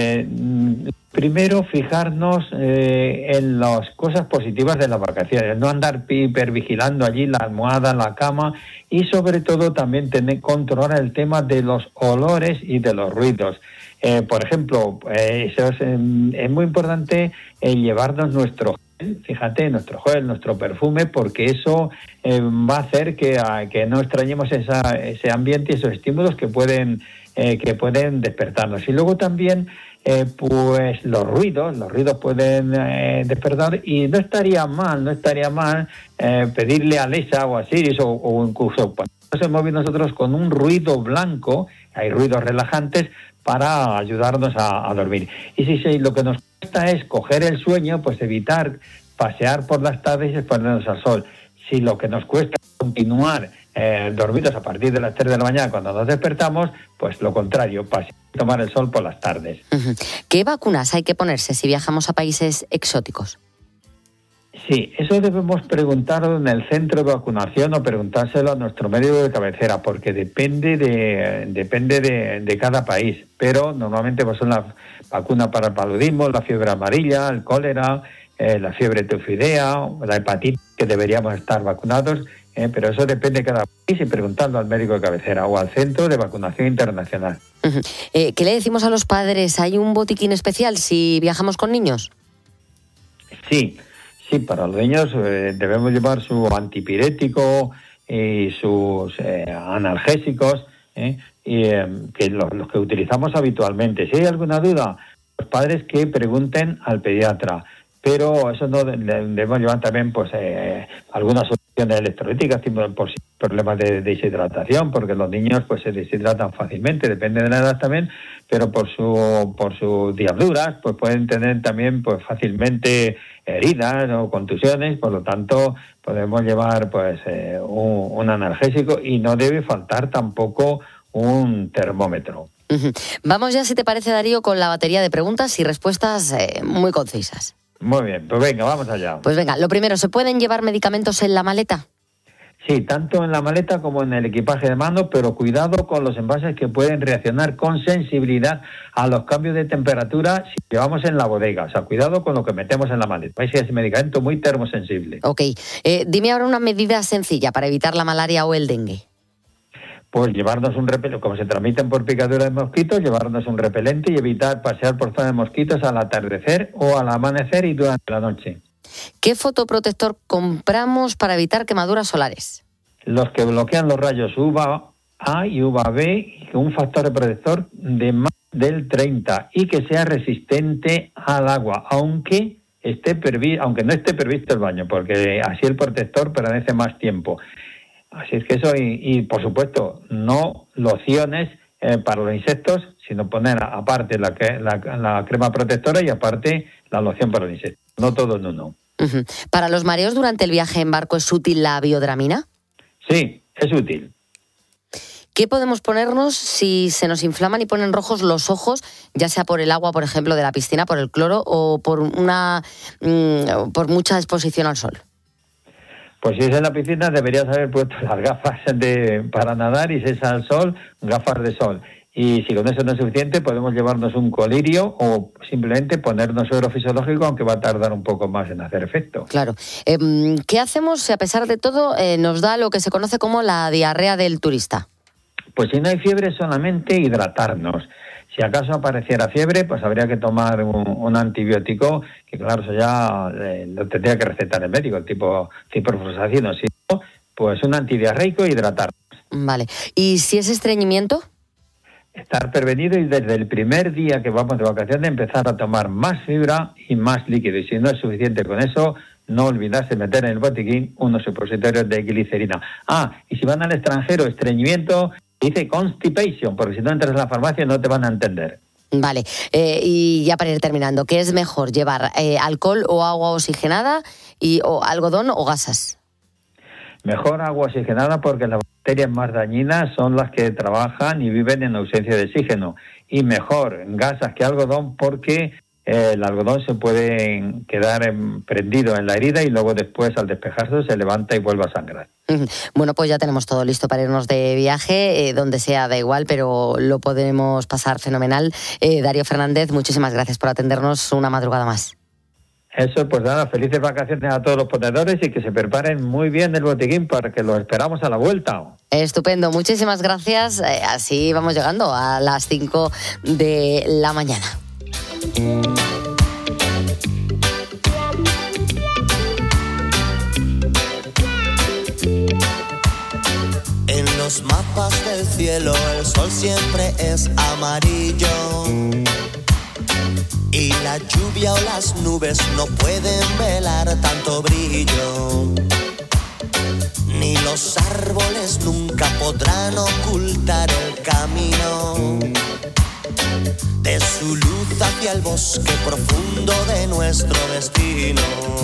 primero fijarnos en las cosas positivas de las vacaciones, no andar hipervigilando allí la almohada, la cama, y sobre todo también controlar el tema de los olores y de los ruidos. Por ejemplo, eso es muy importante llevarnos nuestro gel, fíjate, nuestro gel, nuestro perfume, porque eso va a hacer que no extrañemos ese ambiente y esos estímulos que pueden despertarnos. Y luego también pues los ruidos pueden despertar, y no estaría mal pedirle a Alexa o a Siri o incluso cuando nos hemos movido nosotros con un ruido blanco, hay ruidos relajantes para ayudarnos a dormir. Y si lo que nos cuesta es coger el sueño, pues evitar pasear por las tardes y exponernos al sol. Si lo que nos cuesta es continuar dormidos a partir de las 3 de la mañana cuando nos despertamos, pues lo contrario, tomar el sol por las tardes. ¿Qué vacunas hay que ponerse si viajamos a países exóticos? Sí, eso debemos preguntarlo en el centro de vacunación o preguntárselo a nuestro médico de cabecera, porque depende de cada país, pero normalmente pues son las vacunas para el paludismo, la fiebre amarilla, el cólera, la fiebre tifoidea, la hepatitis, que deberíamos estar vacunados, pero eso depende de cada país, y preguntando al médico de cabecera o al centro de vacunación internacional. ¿Qué le decimos a los padres? ¿Hay un botiquín especial si viajamos con niños? Sí, Sí, para los niños debemos llevar su antipirético y sus analgésicos, que los que utilizamos habitualmente. Si hay alguna duda, los padres que pregunten al pediatra. Pero eso no debemos llevar también pues algunas soluciones electrolíticas, por problemas de deshidratación, porque los niños pues se deshidratan fácilmente, depende de la edad también, pero por sus diabluras pues pueden tener también pues fácilmente heridas o contusiones. Por lo tanto podemos llevar pues un analgésico, y no debe faltar tampoco un termómetro. Vamos ya, si te parece, Darío, con la batería de preguntas y respuestas muy concisas. Muy bien, pues venga, vamos allá. Pues venga, lo primero, ¿se pueden llevar medicamentos en la maleta? Sí, tanto en la maleta como en el equipaje de mano, pero cuidado con los envases que pueden reaccionar con sensibilidad a los cambios de temperatura si llevamos en la bodega. O sea, cuidado con lo que metemos en la maleta. Es un medicamento muy termosensible. Ok. Dime ahora una medida sencilla para evitar la malaria o el dengue. Pues llevarnos un repelente, como se transmiten por picadura de mosquitos, llevarnos un repelente y evitar pasear por zona de mosquitos al atardecer o al amanecer y durante la noche. ¿Qué fotoprotector compramos para evitar quemaduras solares? Los que bloquean los rayos UVA A y UVA B, con un factor de protector de más del 30 y que sea resistente al agua, aunque no esté previsto el baño, porque así el protector permanece más tiempo. Así es que eso, y por supuesto, no lociones para los insectos, sino poner aparte la crema protectora y aparte la loción para los insectos. No todo en uno. Uh-huh. ¿Para los mareos durante el viaje en barco es útil la biodramina? Sí, es útil. ¿Qué podemos ponernos si se nos inflaman y ponen rojos los ojos, ya sea por el agua, por ejemplo, de la piscina, por el cloro o por mucha exposición al sol? Pues si es en la piscina deberías haber puesto las gafas para nadar, y si es al sol, gafas de sol. Y si con eso no es suficiente, podemos llevarnos un colirio o simplemente ponernos suero fisiológico, aunque va a tardar un poco más en hacer efecto. Claro. ¿Qué hacemos si a pesar de todo nos da lo que se conoce como la diarrea del turista? Pues si no hay fiebre, solamente hidratarnos. Si acaso apareciera fiebre, pues habría que tomar un antibiótico, que claro, eso ya lo tendría que recetar el médico, el tipo ciprofloxacino. Si no, pues un antidiarreico e hidratarnos. Vale. ¿Y si es estreñimiento? Estar prevenido, y desde el primer día que vamos de vacaciones empezar a tomar más fibra y más líquido. Y si no es suficiente con eso, no olvidarse de meter en el botiquín unos supositorios de glicerina. Y si van al extranjero, estreñimiento, dice constipation, porque si no entras en la farmacia no te van a entender. Vale, y ya para ir terminando, ¿qué es mejor, llevar alcohol o agua oxigenada o algodón o gasas? Mejor agua oxigenada, porque las bacterias más dañinas son las que trabajan y viven en ausencia de oxígeno. Y mejor gasas que algodón, porque el algodón se puede quedar prendido en la herida y luego después, al despejarse, se levanta y vuelve a sangrar. Bueno, pues ya tenemos todo listo para irnos de viaje, donde sea, da igual, pero lo podemos pasar fenomenal. Darío Fernández, muchísimas gracias por atendernos una madrugada más. Eso, pues nada, felices vacaciones a todos los ponedores y que se preparen muy bien el botiquín, para que los esperamos a la vuelta. Estupendo, muchísimas gracias. Así vamos llegando a las 5 de la mañana. En los mapas del cielo el sol siempre es amarillo, y la lluvia o las nubes no pueden velar tanto brillo, ni los árboles nunca podrán ocultar el camino de su luz hacia el bosque profundo de nuestro destino.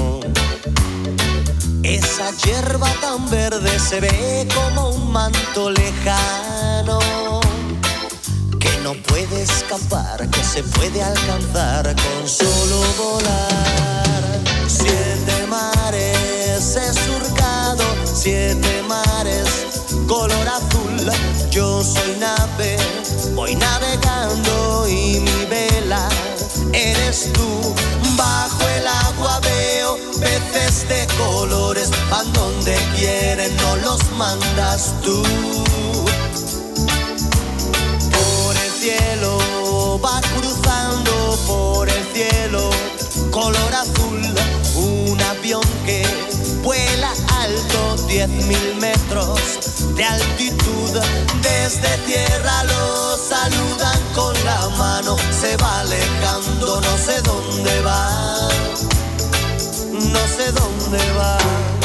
Esa hierba tan verde se ve como un manto lejano, que no puede escapar, que se puede alcanzar con solo volar. 7 mares he surcado, 7 mares color azul. Yo soy nave, voy navegando y mi vela eres tú. Bajo el agua veo peces de colores, van donde quieren, no los mandas tú. Por el cielo va cruzando, por el cielo color azul, un avión 10.000 metros de altitud. Desde tierra los saludan con la mano, se va alejando, no sé dónde va, no sé dónde va.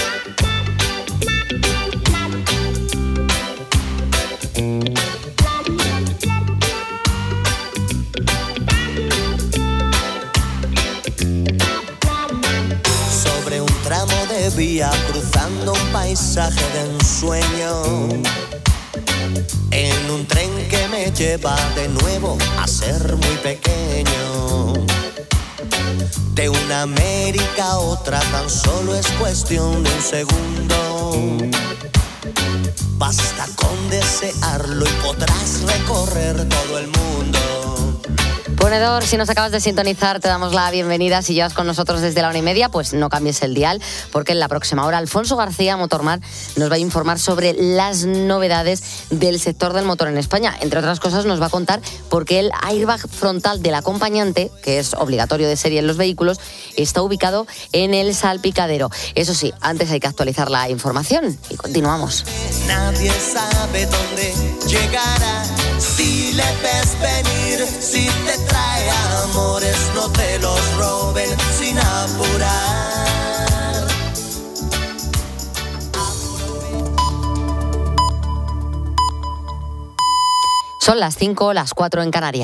Sobre un tramo de vía, cruzando un paisaje de ensueño, en un tren que me lleva de nuevo a ser muy pequeño. De una América a otra tan solo es cuestión de un segundo. Basta con desearlo y podrás recorrer todo el mundo. Ponedor, si nos acabas de sintonizar, te damos la bienvenida. Si llevas con nosotros desde la 1:30, pues no cambies el dial, porque en la próxima hora Alfonso García, Motorman, nos va a informar sobre las novedades del sector del motor en España. Entre otras cosas, nos va a contar por qué el airbag frontal del acompañante, que es obligatorio de serie en los vehículos, está ubicado en el salpicadero. Eso sí, antes hay que actualizar la información y continuamos. Nadie sabe dónde llegará. Si le ves venir, si te trae amores, no te los roben sin apurar. Son las 5, las 4 en Canarias.